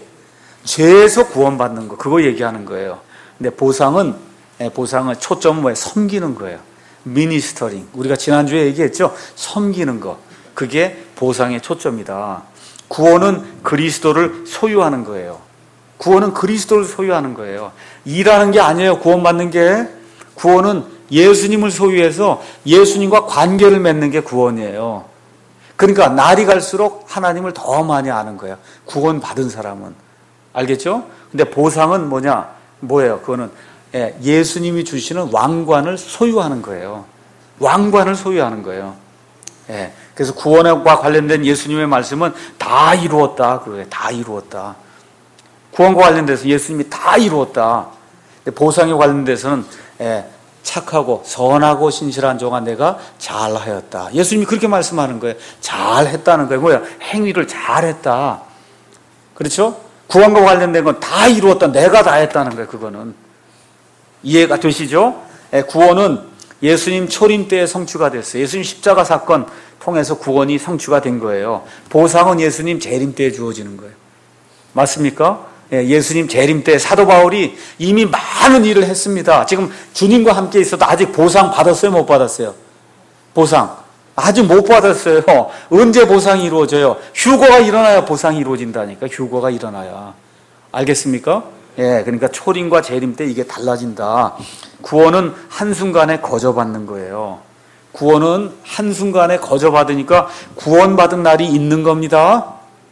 죄에서 구원받는 거, 그거 얘기하는 거예요. 근데 보상은 초점은 뭐예요? 섬기는 거예요. 미니스터링. 우리가 지난주에 얘기했죠? 섬기는 거. 그게 보상의 초점이다. 구원은 그리스도를 소유하는 거예요. 구원은 그리스도를 소유하는 거예요. 일하는 게 아니에요. 구원받는 게. 구원은 예수님을 소유해서 예수님과 관계를 맺는 게 구원이에요. 그러니까 날이 갈수록 하나님을 더 많이 아는 거예요. 구원받은 사람은. 알겠죠? 근데 보상은 뭐예요? 그거는 예수님이 주시는 왕관을 소유하는 거예요. 왕관을 소유하는 거예요. 그래서 구원과 관련된 예수님의 말씀은 다 이루었다. 그거예요. 다 이루었다. 구원과 관련돼서 예수님이 다 이루었다. 근데 보상에 관련돼서는 착하고 선하고 신실한 종아 내가 잘하였다. 예수님이 그렇게 말씀하는 거예요. 잘했다는 거예요. 뭐야? 행위를 잘했다. 그렇죠? 구원과 관련된 건 다 이루었다. 내가 다 했다는 거예요. 그거는. 이해가 되시죠? 구원은 예수님 초림 때에 성취가 됐어요. 예수님 십자가 사건 통해서 구원이 성취가 된 거예요. 보상은 예수님 재림 때에 주어지는 거예요. 맞습니까? 예수님 재림 때 사도 바울이 이미 많은 일을 했습니다. 지금 주님과 함께 있어도 아직 보상 받았어요? 못 받았어요? 보상. 아직 못 받았어요. 언제 보상이 이루어져요? 휴거가 일어나야 보상이 이루어진다니까. 휴거가 일어나야. 알겠습니까? 예, 그러니까 초림과 재림 때 이게 달라진다. 구원은 한순간에 거저받는 거예요. 구원은 한순간에 거저받으니까 구원받은 날이 있는 겁니다.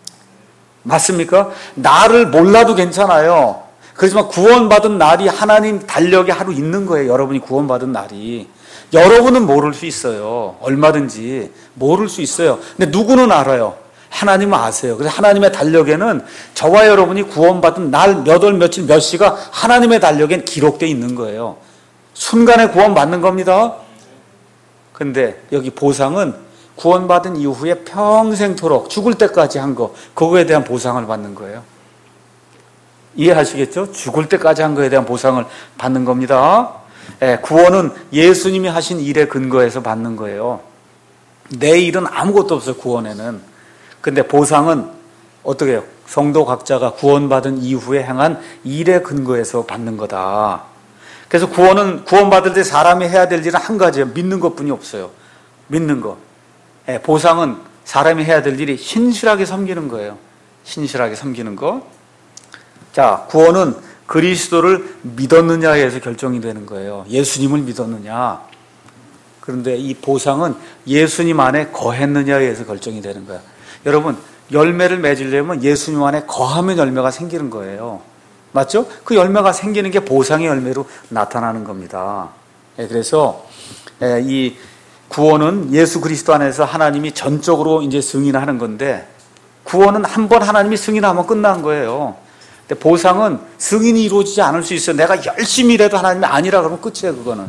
맞습니까? 나를 몰라도 괜찮아요. 그렇지만 구원받은 날이 하나님 달력에 하루 있는 거예요. 여러분이 구원받은 날이. 여러분은 모를 수 있어요. 얼마든지 모를 수 있어요. 근데 누구는 알아요? 하나님은 아세요. 그래서 하나님의 달력에는 저와 여러분이 구원받은 날, 몇 월, 며칠, 몇 시가 하나님의 달력엔 기록되어 있는 거예요. 순간에 구원받는 겁니다. 근데 여기 보상은 구원받은 이후에 평생토록 죽을 때까지 한 거, 그거에 대한 보상을 받는 거예요. 이해하시겠죠? 죽을 때까지 한 거에 대한 보상을 받는 겁니다. 예, 구원은 예수님이 하신 일에 근거해서 받는 거예요. 내 일은 아무것도 없어요, 구원에는. 근데 보상은 어떻게 해요? 성도 각자가 구원받은 이후에 행한 일에 근거해서 받는 거다. 그래서 구원받을 때 사람이 해야 될 일은 한 가지예요. 믿는 것뿐이 없어요. 믿는 거. 예, 보상은 사람이 해야 될 일이 신실하게 섬기는 거예요. 신실하게 섬기는 거. 자, 구원은 그리스도를 믿었느냐에 의해서 결정이 되는 거예요. 예수님을 믿었느냐. 그런데 이 보상은 예수님 안에 거했느냐에 의해서 결정이 되는 거예요. 여러분, 열매를 맺으려면 예수님 안에 거하면 열매가 생기는 거예요. 맞죠? 그 열매가 생기는 게 보상의 열매로 나타나는 겁니다. 그래서 이 구원은 예수 그리스도 안에서 하나님이 전적으로 이제 승인하는 건데, 구원은 한 번 하나님이 승인하면 끝난 거예요. 근데 보상은 승인이 이루어지지 않을 수 있어요. 내가 열심히 일해도 하나님이 아니라 그러면 끝이에요. 그거는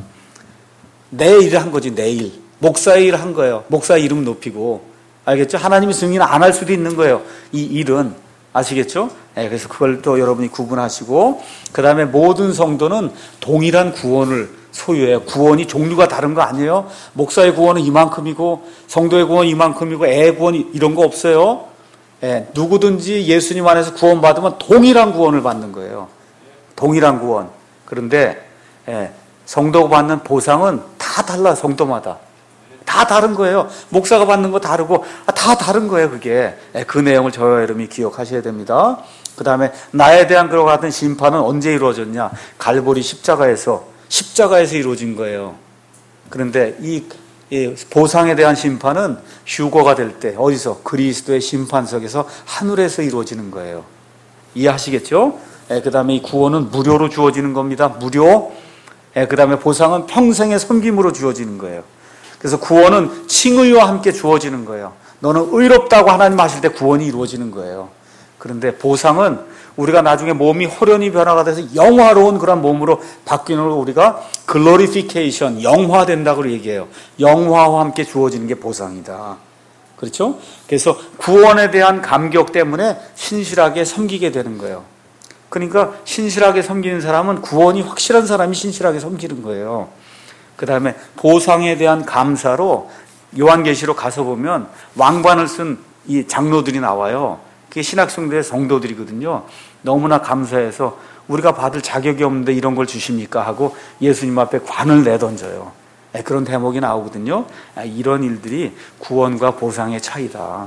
내 일을 한 거지. 내 일, 목사의 일을 한 거예요. 목사의 이름 높이고. 알겠죠? 하나님이 승인 안 할 수도 있는 거예요. 이 일은. 아시겠죠? 네, 그래서 그걸 또 여러분이 구분하시고, 그 다음에 모든 성도는 동일한 구원을 소유해요. 구원이 종류가 다른 거 아니에요? 목사의 구원은 이만큼이고, 성도의 구원은 이만큼이고, 애의 구원 이런 거 없어요. 예, 누구든지 예수님 안에서 구원받으면 동일한 구원을 받는 거예요. 동일한 구원. 그런데 성도가 받는 보상은 다 달라. 성도마다 다 다른 거예요. 목사가 받는 거 다르고 다 다른 거예요. 그게 그 내용을 저와 여러분이 기억하셔야 됩니다. 그 다음에 나에 대한 그와 같은 심판은 언제 이루어졌냐? 갈보리 십자가에서 이루어진 거예요. 그런데 이 보상에 대한 심판은 휴거가 될 때 어디서? 그리스도의 심판석에서 하늘에서 이루어지는 거예요. 이해하시겠죠? 그 다음에 이 구원은 무료로 주어지는 겁니다. 무료. 그 다음에 보상은 평생의 섬김으로 주어지는 거예요. 그래서 구원은 칭의와 함께 주어지는 거예요. 너는 의롭다고 하나님 하실 때 구원이 이루어지는 거예요. 그런데 보상은 우리가 나중에 몸이 호련히 변화가 돼서 영화로운 그런 몸으로 바뀌는 걸 우리가 글로리피케이션, 영화된다고 얘기해요. 영화와 함께 주어지는 게 보상이다. 그렇죠? 그래서 구원에 대한 감격 때문에 신실하게 섬기게 되는 거예요. 그러니까 신실하게 섬기는 사람은 구원이 확실한 사람이 신실하게 섬기는 거예요. 그 다음에 보상에 대한 감사로 요한계시록 가서 보면 왕관을 쓴 이 장로들이 나와요. 그게 신학생들의 성도들이거든요. 너무나 감사해서 우리가 받을 자격이 없는데 이런 걸 주십니까? 하고 예수님 앞에 관을 내던져요. 그런 대목이 나오거든요. 이런 일들이 구원과 보상의 차이다.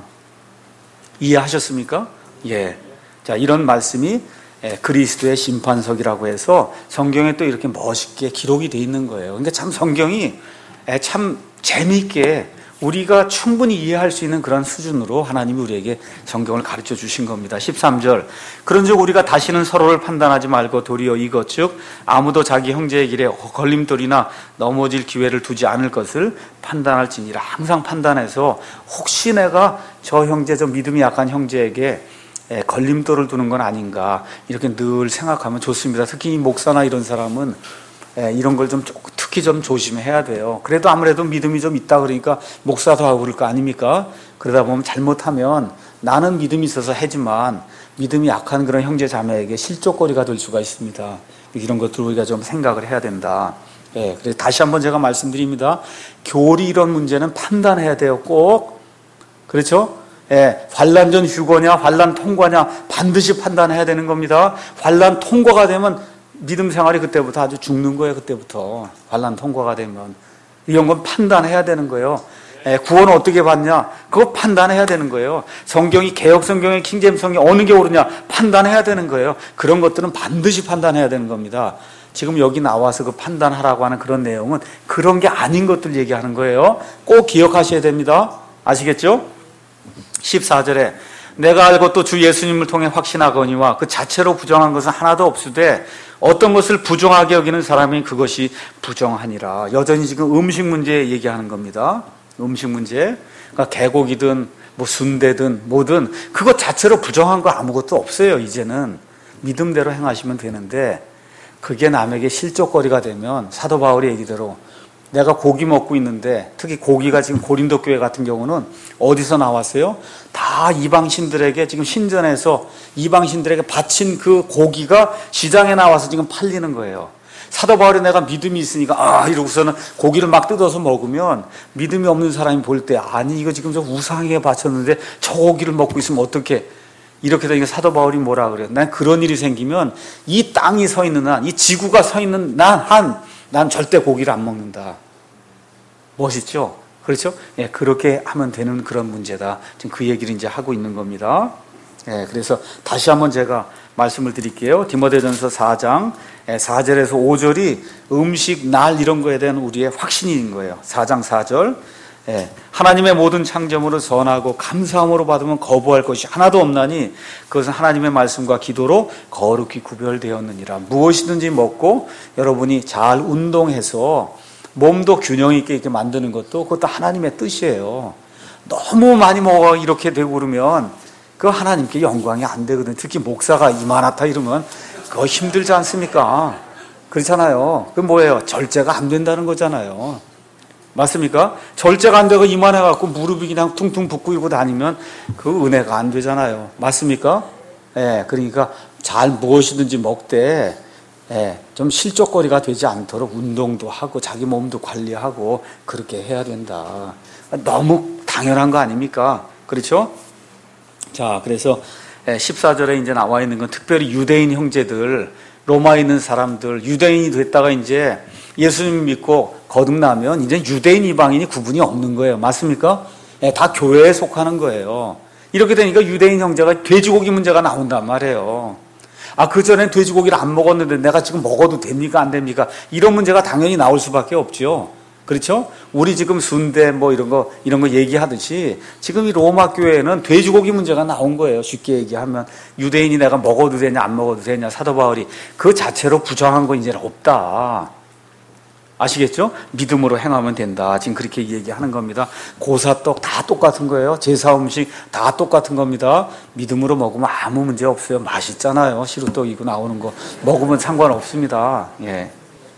이해하셨습니까? 예. 자, 이런 말씀이 그리스도의 심판석이라고 해서 성경에 또 이렇게 멋있게 기록이 되어 있는 거예요. 그러니까 참 성경이 참 재미있게 우리가 충분히 이해할 수 있는 그런 수준으로 하나님이 우리에게 성경을 가르쳐 주신 겁니다. 13절. 그런즉 우리가 다시는 서로를 판단하지 말고 도리어 이것 즉 아무도 자기 형제의 길에 걸림돌이나 넘어질 기회를 두지 않을 것을 판단할지니라. 항상 판단해서 혹시 내가 저 형제, 저 믿음이 약한 형제에게 걸림돌을 두는 건 아닌가 이렇게 늘 생각하면 좋습니다. 특히 이 목사나 이런 사람은 이런 걸 좀 특히 좀 조심해야 돼요. 그래도 아무래도 믿음이 좀 있다 그러니까 목사도 하고 그럴 거 아닙니까? 그러다 보면 잘못하면 나는 믿음이 있어서 하지만 믿음이 약한 그런 형제 자매에게 실족거리가 될 수가 있습니다. 이런 것들 우리가 좀 생각을 해야 된다. 그래서 다시 한번 제가 말씀드립니다. 교리 이런 문제는 판단해야 돼요. 꼭. 그렇죠? 환난 전 휴거냐 환난 통과냐 반드시 판단해야 되는 겁니다. 환난 통과가 되면 믿음 생활이 그때부터 아주 죽는 거예요. 그때부터 환난 통과가 되면 이런 건 판단해야 되는 거예요. 구원을 어떻게 받냐? 그거 판단해야 되는 거예요. 성경이 개혁 성경에 킹제임스 성경이 어느 게 옳으냐? 판단해야 되는 거예요. 그런 것들은 반드시 판단해야 되는 겁니다. 지금 여기 나와서 그 판단하라고 하는 그런 내용은 그런 게 아닌 것들 얘기하는 거예요. 꼭 기억하셔야 됩니다. 아시겠죠? 14절에 내가 알고 또 주 예수님을 통해 확신하거니와 그 자체로 부정한 것은 하나도 없으되 어떤 것을 부정하게 여기는 사람이 그것이 부정하니라. 여전히 지금 음식 문제 얘기하는 겁니다. 음식 문제. 그러니까 개고기든 뭐 순대든 뭐든 그것 자체로 부정한 거 아무것도 없어요. 이제는 믿음대로 행하시면 되는데 그게 남에게 실족거리가 되면 사도 바울의 얘기대로 내가 고기 먹고 있는데 특히 고기가 지금 고린도 교회 같은 경우는 어디서 나왔어요? 다 이방신들에게 지금 신전에서 이방신들에게 바친 그 고기가 시장에 나와서 지금 팔리는 거예요. 사도 바울이 내가 믿음이 있으니까 이러고서는 고기를 막 뜯어서 먹으면 믿음이 없는 사람이 볼 때 아니 이거 지금 저 우상에게 바쳤는데 저 고기를 먹고 있으면 어떻게 이렇게 되니까 사도 바울이 뭐라 그래요? 난 그런 일이 생기면 이 땅이 서 있는 한, 이 지구가 서 있는 난 절대 고기를 안 먹는다. 멋있죠? 그렇죠? 예, 그렇게 하면 되는 그런 문제다. 지금 그 얘기를 이제 하고 있는 겁니다. 예, 그래서 다시 한번 제가 말씀을 드릴게요. 디모데전서 4장 4절에서 5절이 음식, 날 이런 거에 대한 우리의 확신인 거예요. 4장 4절. 예, 하나님의 모든 창조물을 선하고 감사함으로 받으면 거부할 것이 하나도 없나니 그것은 하나님의 말씀과 기도로 거룩히 구별되었느니라. 무엇이든지 먹고 여러분이 잘 운동해서 몸도 균형 있게 이렇게 만드는 그것도 하나님의 뜻이에요. 너무 많이 먹어 이렇게 되고 그러면 그거 하나님께 영광이 안 되거든요. 특히 목사가 이만하다 이러면 그거 힘들지 않습니까? 그렇잖아요. 그 뭐예요? 절제가 안 된다는 거잖아요. 맞습니까? 절제가 안 되고 이만해갖고 무릎이 그냥 퉁퉁 붓고 이러고 다니면 그 은혜가 안 되잖아요. 맞습니까? 예, 그러니까 잘 무엇이든지 먹되 좀 실족거리가 되지 않도록 운동도 하고 자기 몸도 관리하고 그렇게 해야 된다. 너무 당연한 거 아닙니까? 그렇죠? 자, 그래서 14절에 이제 나와 있는 건 특별히 유대인 형제들, 로마에 있는 사람들, 유대인이 됐다가 이제 예수님 믿고 거듭나면 이제 유대인 이방인이 구분이 없는 거예요. 맞습니까? 다 교회에 속하는 거예요. 이렇게 되니까 유대인 형제가 돼지고기 문제가 나온단 말이에요. 그전에 돼지고기를 안 먹었는데 내가 지금 먹어도 됩니까? 안 됩니까? 이런 문제가 당연히 나올 수밖에 없죠. 그렇죠? 우리 지금 순대 뭐 이런 거 얘기하듯이 지금 이 로마 교회에는 돼지고기 문제가 나온 거예요. 쉽게 얘기하면 유대인이 내가 먹어도 되냐 안 먹어도 되냐 사도 바울이 그 자체로 부정한 거 이제는 없다. 아시겠죠? 믿음으로 행하면 된다. 지금 그렇게 얘기하는 겁니다. 고사떡 다 똑같은 거예요. 제사 음식 다 똑같은 겁니다. 믿음으로 먹으면 아무 문제 없어요. 맛있잖아요. 시루떡이고 나오는 거 먹으면 상관없습니다. 예.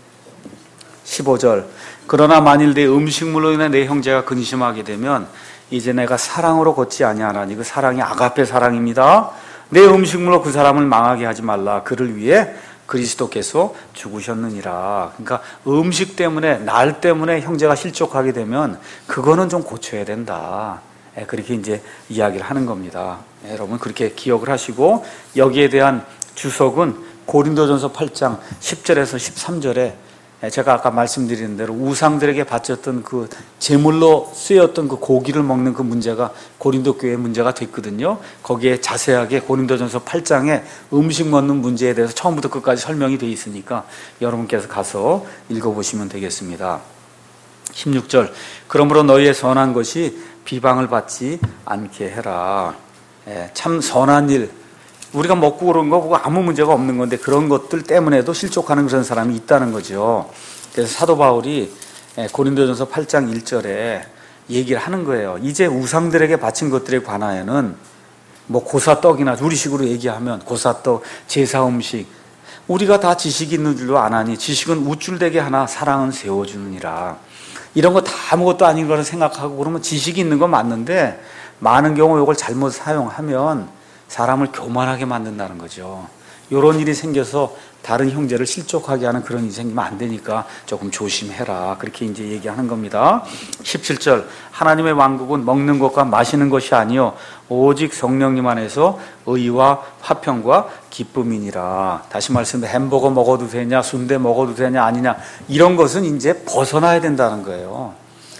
15절 그러나 만일 내 음식물로 인해 내 형제가 근심하게 되면 이제 내가 사랑으로 걷지 아니하나니 그 사랑이 아가페 사랑입니다. 내 음식물로 그 사람을 망하게 하지 말라. 그를 위해 그리스도께서 죽으셨느니라. 그러니까 음식 때문에 날 때문에 형제가 실족하게 되면 그거는 좀 고쳐야 된다. 그렇게 이제 이야기를 하는 겁니다. 여러분 그렇게 기억을 하시고 여기에 대한 주석은 고린도전서 8장 10절에서 13절에 제가 아까 말씀드린 대로 우상들에게 바쳤던 그 제물로 쓰였던 그 고기를 먹는 그 문제가 고린도 교회의 문제가 됐거든요. 거기에 자세하게 고린도전서 8장에 음식 먹는 문제에 대해서 처음부터 끝까지 설명이 되어 있으니까 여러분께서 가서 읽어보시면 되겠습니다. 16절 그러므로 너희의 선한 것이 비방을 받지 않게 해라. 참 선한 일 우리가 먹고 그런 거 보고 아무 문제가 없는 건데 그런 것들 때문에도 실족하는 그런 사람이 있다는 거죠. 그래서 사도 바울이 고린도전서 8장 1절에 얘기를 하는 거예요. 이제 우상들에게 바친 것들에 관하여는 뭐 고사떡이나 우리식으로 얘기하면 고사떡, 제사 음식 우리가 다 지식이 있는 줄로 아나니 지식은 우쭐대게 하나 사랑은 세워주느니라. 이런 거 다 아무것도 아닌 거라 생각하고 그러면 지식이 있는 건 맞는데 많은 경우 이걸 잘못 사용하면 사람을 교만하게 만든다는 거죠. 이런 일이 생겨서 다른 형제를 실족하게 하는 그런 일이 생기면 안 되니까 조금 조심해라. 그렇게 이제 얘기하는 겁니다. 17절 하나님의 왕국은 먹는 것과 마시는 것이 아니요 오직 성령님 안에서 의와 화평과 기쁨이니라. 다시 말씀해 햄버거 먹어도 되냐 순대 먹어도 되냐 아니냐 이런 것은 이제 벗어나야 된다는 거예요.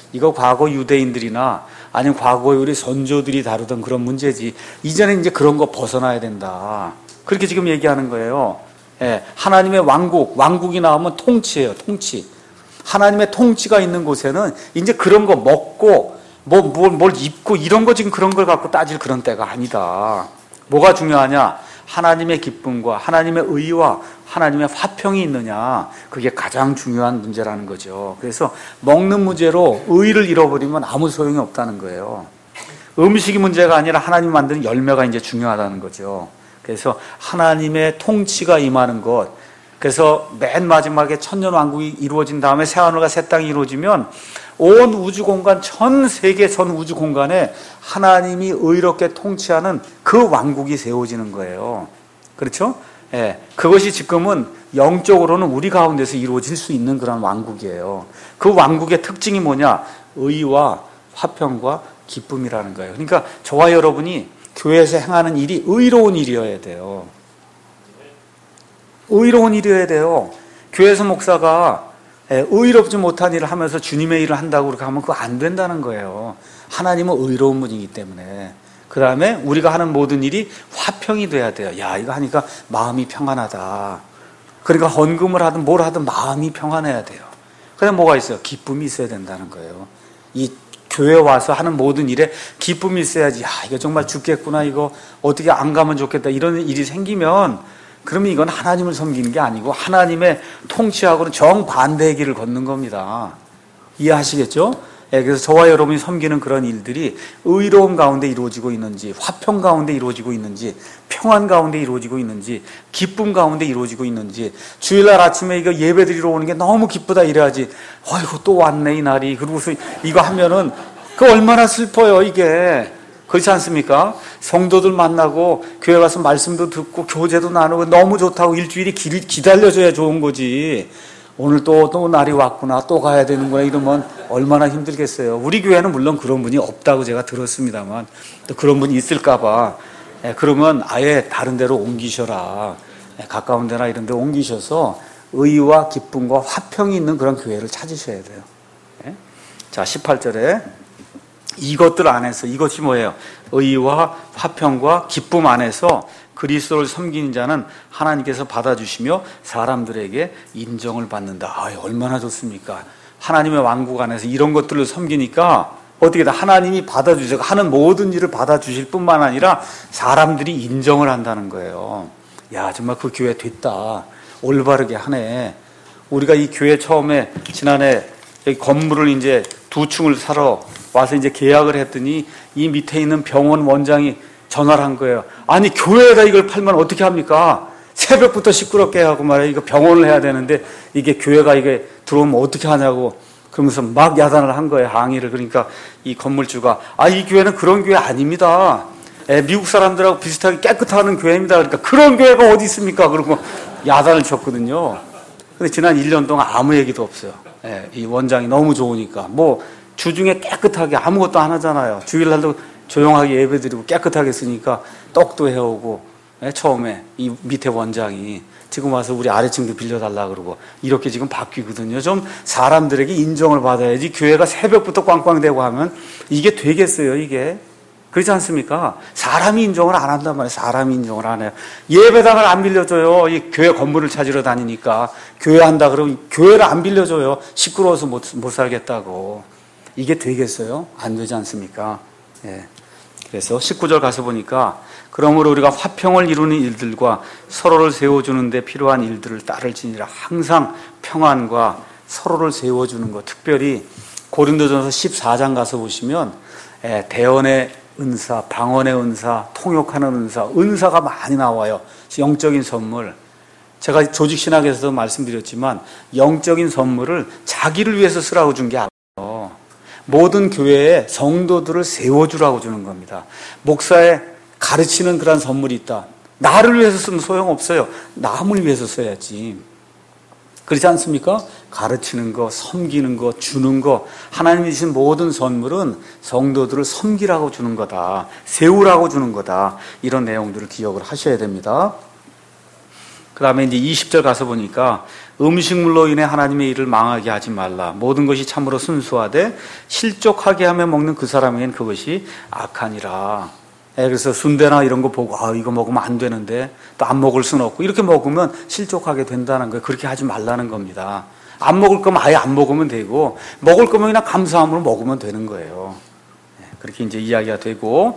이거 과거 유대인들이나 아니면 과거에 우리 선조들이 다루던 그런 문제지. 이제는 이제 그런 거 벗어나야 된다. 그렇게 지금 얘기하는 거예요. 예, 하나님의 왕국이 나오면 통치예요, 통치. 하나님의 통치가 있는 곳에는 이제 그런 거 먹고 뭘 입고 이런 거 지금 그런 걸 갖고 따질 그런 때가 아니다. 뭐가 중요하냐? 하나님의 기쁨과 하나님의 의와 하나님의 화평이 있느냐, 그게 가장 중요한 문제라는 거죠. 그래서 먹는 문제로 의를 잃어버리면 아무 소용이 없다는 거예요. 음식이 문제가 아니라 하나님 만드는 열매가 이제 중요하다는 거죠. 그래서 하나님의 통치가 임하는 것, 그래서 맨 마지막에 천년왕국이 이루어진 다음에 새하늘과 새 땅이 이루어지면 온 우주공간, 전 세계 전 우주공간에 하나님이 의롭게 통치하는 그 왕국이 세워지는 거예요. 그렇죠? 예, 그것이 지금은 영적으로는 우리 가운데서 이루어질 수 있는 그런 왕국이에요. 그 왕국의 특징이 뭐냐? 의와 화평과 기쁨이라는 거예요. 그러니까 저와 여러분이 교회에서 행하는 일이 의로운 일이어야 돼요. 의로운 일이어야 돼요. 교회에서 목사가 의롭지 못한 일을 하면서 주님의 일을 한다고 그렇게 하면 그거 안 된다는 거예요. 하나님은 의로운 분이기 때문에. 그 다음에 우리가 하는 모든 일이 화평이 돼야 돼요. 야, 이거 하니까 마음이 평안하다. 그러니까 헌금을 하든 뭘 하든 마음이 평안해야 돼요. 그다음에 뭐가 있어요? 기쁨이 있어야 된다는 거예요. 이 교회 와서 하는 모든 일에 기쁨이 있어야지. 야, 이거 정말 죽겠구나. 이거 어떻게 안 가면 좋겠다. 이런 일이 생기면 그러면 이건 하나님을 섬기는 게 아니고 하나님의 통치하고는 정반대의 길을 걷는 겁니다. 이해하시겠죠? 예, 그래서 저와 여러분이 섬기는 그런 일들이 의로움 가운데 이루어지고 있는지, 화평 가운데 이루어지고 있는지, 평안 가운데 이루어지고 있는지, 기쁨 가운데 이루어지고 있는지. 주일날 아침에 이거 예배 드리러 오는 게 너무 기쁘다 이래야지. 아이고 또 왔네 이 날이. 그러고서 이거 하면은 그 얼마나 슬퍼요 이게. 그렇지 않습니까? 성도들 만나고 교회 가서 말씀도 듣고 교제도 나누고 너무 좋다고 일주일이 기다려줘야 좋은 거지. 오늘 또 날이 왔구나, 또 가야 되는구나 이러면 얼마나 힘들겠어요. 우리 교회는 물론 그런 분이 없다고 제가 들었습니다만 또 그런 분이 있을까봐. 그러면 아예 다른 데로 옮기셔라. 가까운 데나 이런 데 옮기셔서 의와 기쁨과 화평이 있는 그런 교회를 찾으셔야 돼요. 자, 18절에 이것들 안에서, 이것이 뭐예요? 의와 화평과 기쁨 안에서 그리스도를 섬기는 자는 하나님께서 받아주시며 사람들에게 인정을 받는다. 아, 얼마나 좋습니까? 하나님의 왕국 안에서 이런 것들을 섬기니까 어떻게 다 하나님이 받아주세요. 하는 모든 일을 받아주실 뿐만 아니라 사람들이 인정을 한다는 거예요. 야, 정말 그 교회 됐다. 올바르게 하네. 우리가 이 교회 처음에 지난해 여기 건물을 이제 2층을 사러 와서 이제 계약을 했더니 이 밑에 있는 병원 원장이 전화를 한 거예요. 아니, 교회에다 이걸 팔면 어떻게 합니까? 새벽부터 시끄럽게 하고 말이야. 이거 병원을 해야 되는데 이게 교회가 이게 들어오면 어떻게 하냐고 그러면서 막 야단을 한 거예요. 항의를. 그러니까 이 건물주가 이 교회는 그런 교회 아닙니다. 미국 사람들하고 비슷하게 깨끗하는 교회입니다. 그러니까 그런 교회가 어디 있습니까? 그러고 야단을 쳤거든요. 근데 지난 1년 동안 아무 얘기도 없어요. 이 원장이 너무 좋으니까. 뭐 주중에 깨끗하게 아무것도 안 하잖아요. 주일날도 조용하게 예배드리고 깨끗하게 쓰니까 떡도 해오고. 처음에 이 밑에 원장이 지금 와서 우리 아래층도 빌려달라 그러고 이렇게 지금 바뀌거든요. 좀 사람들에게 인정을 받아야지 교회가 새벽부터 꽝꽝대고 하면 이게 되겠어요, 이게. 그렇지 않습니까? 사람이 인정을 안 한단 말이에요. 사람이 인정을 안 해요. 예배당을 안 빌려줘요. 이 교회 건물을 찾으러 다니니까. 교회 한다 그러면 교회를 안 빌려줘요. 시끄러워서 못 살겠다고. 이게 되겠어요? 안 되지 않습니까? 예. 그래서 19절 가서 보니까 그러므로 우리가 화평을 이루는 일들과 서로를 세워주는 데 필요한 일들을 따를지니라. 항상 평안과 서로를 세워주는 것. 특별히 고린도전서 14장 가서 보시면 대언의 은사, 방언의 은사, 통역하는 은사, 은사가 많이 나와요. 영적인 선물. 제가 조직신학에서도 말씀드렸지만 영적인 선물을 자기를 위해서 쓰라고 준 게 아니에요. 모든 교회에 성도들을 세워주라고 주는 겁니다. 목사의 가르치는 그런 선물이 있다. 나를 위해서 쓰면 소용없어요. 남을 위해서 써야지. 그렇지 않습니까? 가르치는 거, 섬기는 거, 주는 거, 하나님이 주신 모든 선물은 성도들을 섬기라고 주는 거다. 세우라고 주는 거다. 이런 내용들을 기억을 하셔야 됩니다. 그 다음에 이제 20절 가서 보니까 음식물로 인해 하나님의 일을 망하게 하지 말라. 모든 것이 참으로 순수하되 실족하게 하며 먹는 그 사람에겐 그것이 악하니라. 그래서 순대나 이런 거 보고 이거 먹으면 안 되는데 또 안 먹을 수는 없고 이렇게 먹으면 실족하게 된다는 거예요. 그렇게 하지 말라는 겁니다. 안 먹을 거면 아예 안 먹으면 되고 먹을 거면 그냥 감사함으로 먹으면 되는 거예요. 그렇게 이제 이야기가 되고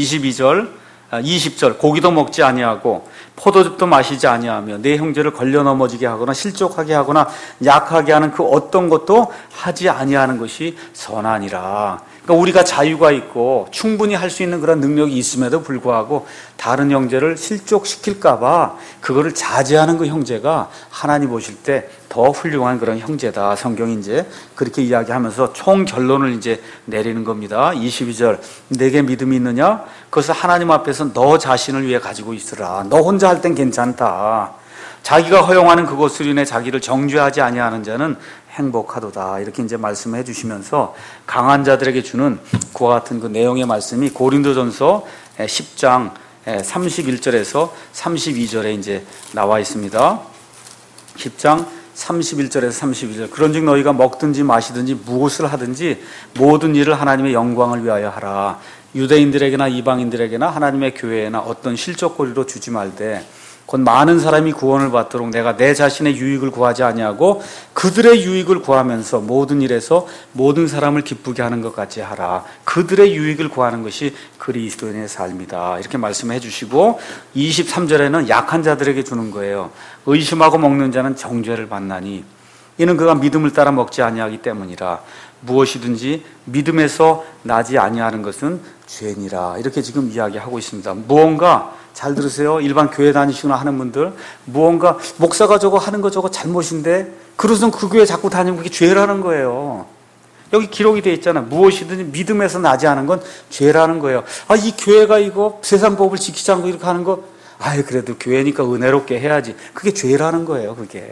20절 고기도 먹지 아니하고 포도즙도 마시지 아니하며 내 형제를 걸려 넘어지게 하거나 실족하게 하거나 약하게 하는 그 어떤 것도 하지 아니하는 것이 선하니라. 그러니까 우리가 자유가 있고 충분히 할 수 있는 그런 능력이 있음에도 불구하고 다른 형제를 실족시킬까 봐 그거를 자제하는 그 형제가 하나님 보실 때 더 훌륭한 그런 형제다. 성경이 이제 그렇게 이야기하면서 총 결론을 이제 내리는 겁니다. 22절 내게 믿음이 있느냐? 그것을 하나님 앞에서 너 자신을 위해 가지고 있으라. 너 혼자 할 땐 괜찮다. 자기가 허용하는 그것으로 인해 자기를 정죄하지 아니하는 자는 행복하도다. 이렇게 이제 말씀해 주시면서 강한 자들에게 주는 그와 같은 그 내용의 말씀이 고린도전서 10장 31절에서 32절에 이제 나와 있습니다. 10장 31절에서 32절 그런즉 너희가 먹든지 마시든지 무엇을 하든지 모든 일을 하나님의 영광을 위하여 하라. 유대인들에게나 이방인들에게나 하나님의 교회에나 어떤 실족거리로 주지 말되 곧 많은 사람이 구원을 받도록 내가 내 자신의 유익을 구하지 아니하고 그들의 유익을 구하면서 모든 일에서 모든 사람을 기쁘게 하는 것 같이 하라. 그들의 유익을 구하는 것이 그리스도인의 삶이다. 이렇게 말씀해 주시고 23절에는 약한 자들에게 주는 거예요. 의심하고 먹는 자는 정죄를 받나니 이는 그가 믿음을 따라 먹지 아니하기 때문이라. 무엇이든지 믿음에서 나지 아니하는 것은 죄니라. 이렇게 지금 이야기하고 있습니다. 무언가 잘 들으세요. 일반 교회 다니시거나 하는 분들 무언가 목사가 저거 하는 거 저거 잘못인데 그러고선 그 교회 자꾸 다니면 그게 죄라는 거예요. 여기 기록이 되어 있잖아요. 무엇이든지 믿음에서 나지 않은 건 죄라는 거예요. 이 교회가 이거 세상 법을 지키지 않고 이렇게 하는 거 그래도 교회니까 은혜롭게 해야지. 그게 죄라는 거예요. 그게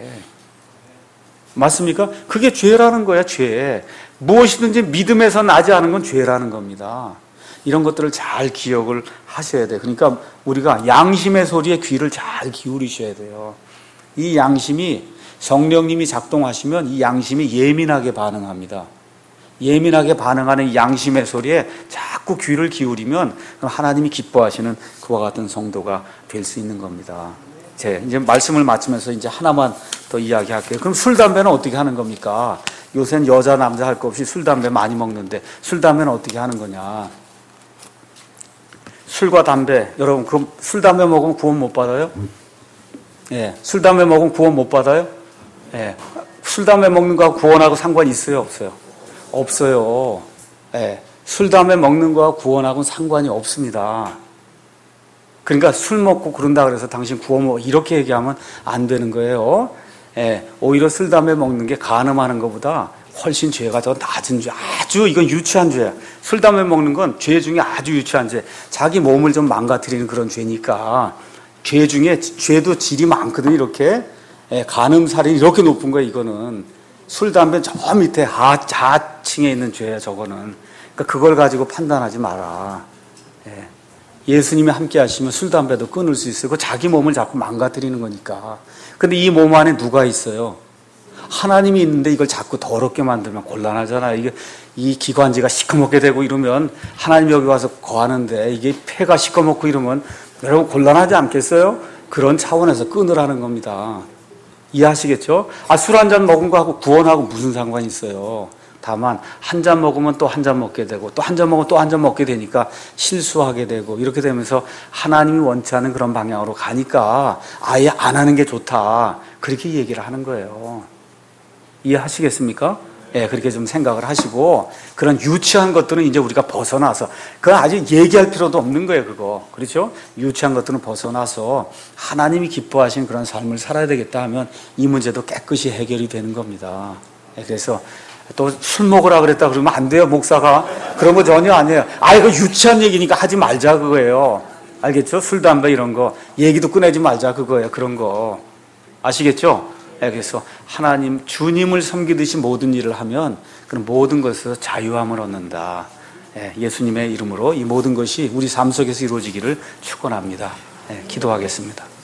맞습니까? 그게 죄라는 거야. 죄. 무엇이든지 믿음에서 나지 않은 건 죄라는 겁니다. 이런 것들을 잘 기억을 하셔야 돼요. 그러니까 우리가 양심의 소리에 귀를 잘 기울이셔야 돼요. 이 양심이 성령님이 작동하시면 이 양심이 예민하게 반응합니다. 예민하게 반응하는 양심의 소리에 자꾸 귀를 기울이면 하나님이 기뻐하시는 그와 같은 성도가 될 수 있는 겁니다. 이제 말씀을 마치면서 이제 하나만 더 이야기할게요. 그럼 술, 담배는 어떻게 하는 겁니까? 요새는 여자, 남자 할 거 없이 술, 담배 많이 먹는데 술, 담배는 어떻게 하는 거냐? 술과 담배, 여러분, 그 술, 담배 먹으면 구원 못 받아요? 술, 담배 먹으면 구원 못 받아요? 술, 담배 먹는 거하고 구원하고 상관이 있어요? 없어요? 없어요. 술, 담배 먹는 거하고 구원하고는 상관이 없습니다. 그러니까 술 먹고 그런다 그래서 당신 구원 못 이렇게 얘기하면 안 되는 거예요. 오히려 술, 담배 먹는 게 간음하는 것보다 훨씬 죄가 더 낮은 죄, 아주 이건 유치한 죄야. 술, 담배 먹는 건 죄 중에 아주 유치한 죄. 자기 몸을 좀 망가뜨리는 그런 죄니까. 죄 중에 죄도 질이 많거든. 이렇게 간음, 살인 이렇게 높은 거야. 이거는 술, 담배 저 밑에 하층에 있는 죄야. 저거는. 그러니까 그걸 가지고 판단하지 마라. 예수님이 함께 하시면 술, 담배도 끊을 수 있어요. 그 자기 몸을 자꾸 망가뜨리는 거니까. 근데 이 몸 안에 누가 있어요? 하나님이 있는데 이걸 자꾸 더럽게 만들면 곤란하잖아요. 이게 이 기관지가 시커멓게 되고 이러면 하나님 여기 와서 거하는데 이게 폐가 시커멓고 이러면 여러분 곤란하지 않겠어요? 그런 차원에서 끊으라는 겁니다. 이해하시겠죠? 술 한 잔 먹은 거하고 구원하고 무슨 상관이 있어요? 다만 한 잔 먹으면 또 한 잔 먹게 되고 또 한 잔 먹으면 또 한 잔 먹게 되니까 실수하게 되고 이렇게 되면서 하나님이 원치 않은 그런 방향으로 가니까 아예 안 하는 게 좋다. 그렇게 얘기를 하는 거예요. 이해하시겠습니까? 그렇게 좀 생각을 하시고 그런 유치한 것들은 이제 우리가 벗어나서 그건 아직 얘기할 필요도 없는 거예요. 그거 그렇죠? 유치한 것들은 벗어나서 하나님이 기뻐하시는 그런 삶을 살아야 되겠다 하면 이 문제도 깨끗이 해결이 되는 겁니다. 그래서 또 술 먹으라 그랬다 그러면 안 돼요. 목사가 그런 거 전혀 아니에요. 이거 유치한 얘기니까 하지 말자 그거예요. 알겠죠? 술, 담배 이런 거 얘기도 꺼내지 말자 그거예요. 그런 거 아시겠죠? 그래서 하나님 주님을 섬기듯이 모든 일을 하면 그런 모든 것에서 자유함을 얻는다. 예수님의 이름으로 이 모든 것이 우리 삶 속에서 이루어지기를 축원합니다. 기도하겠습니다.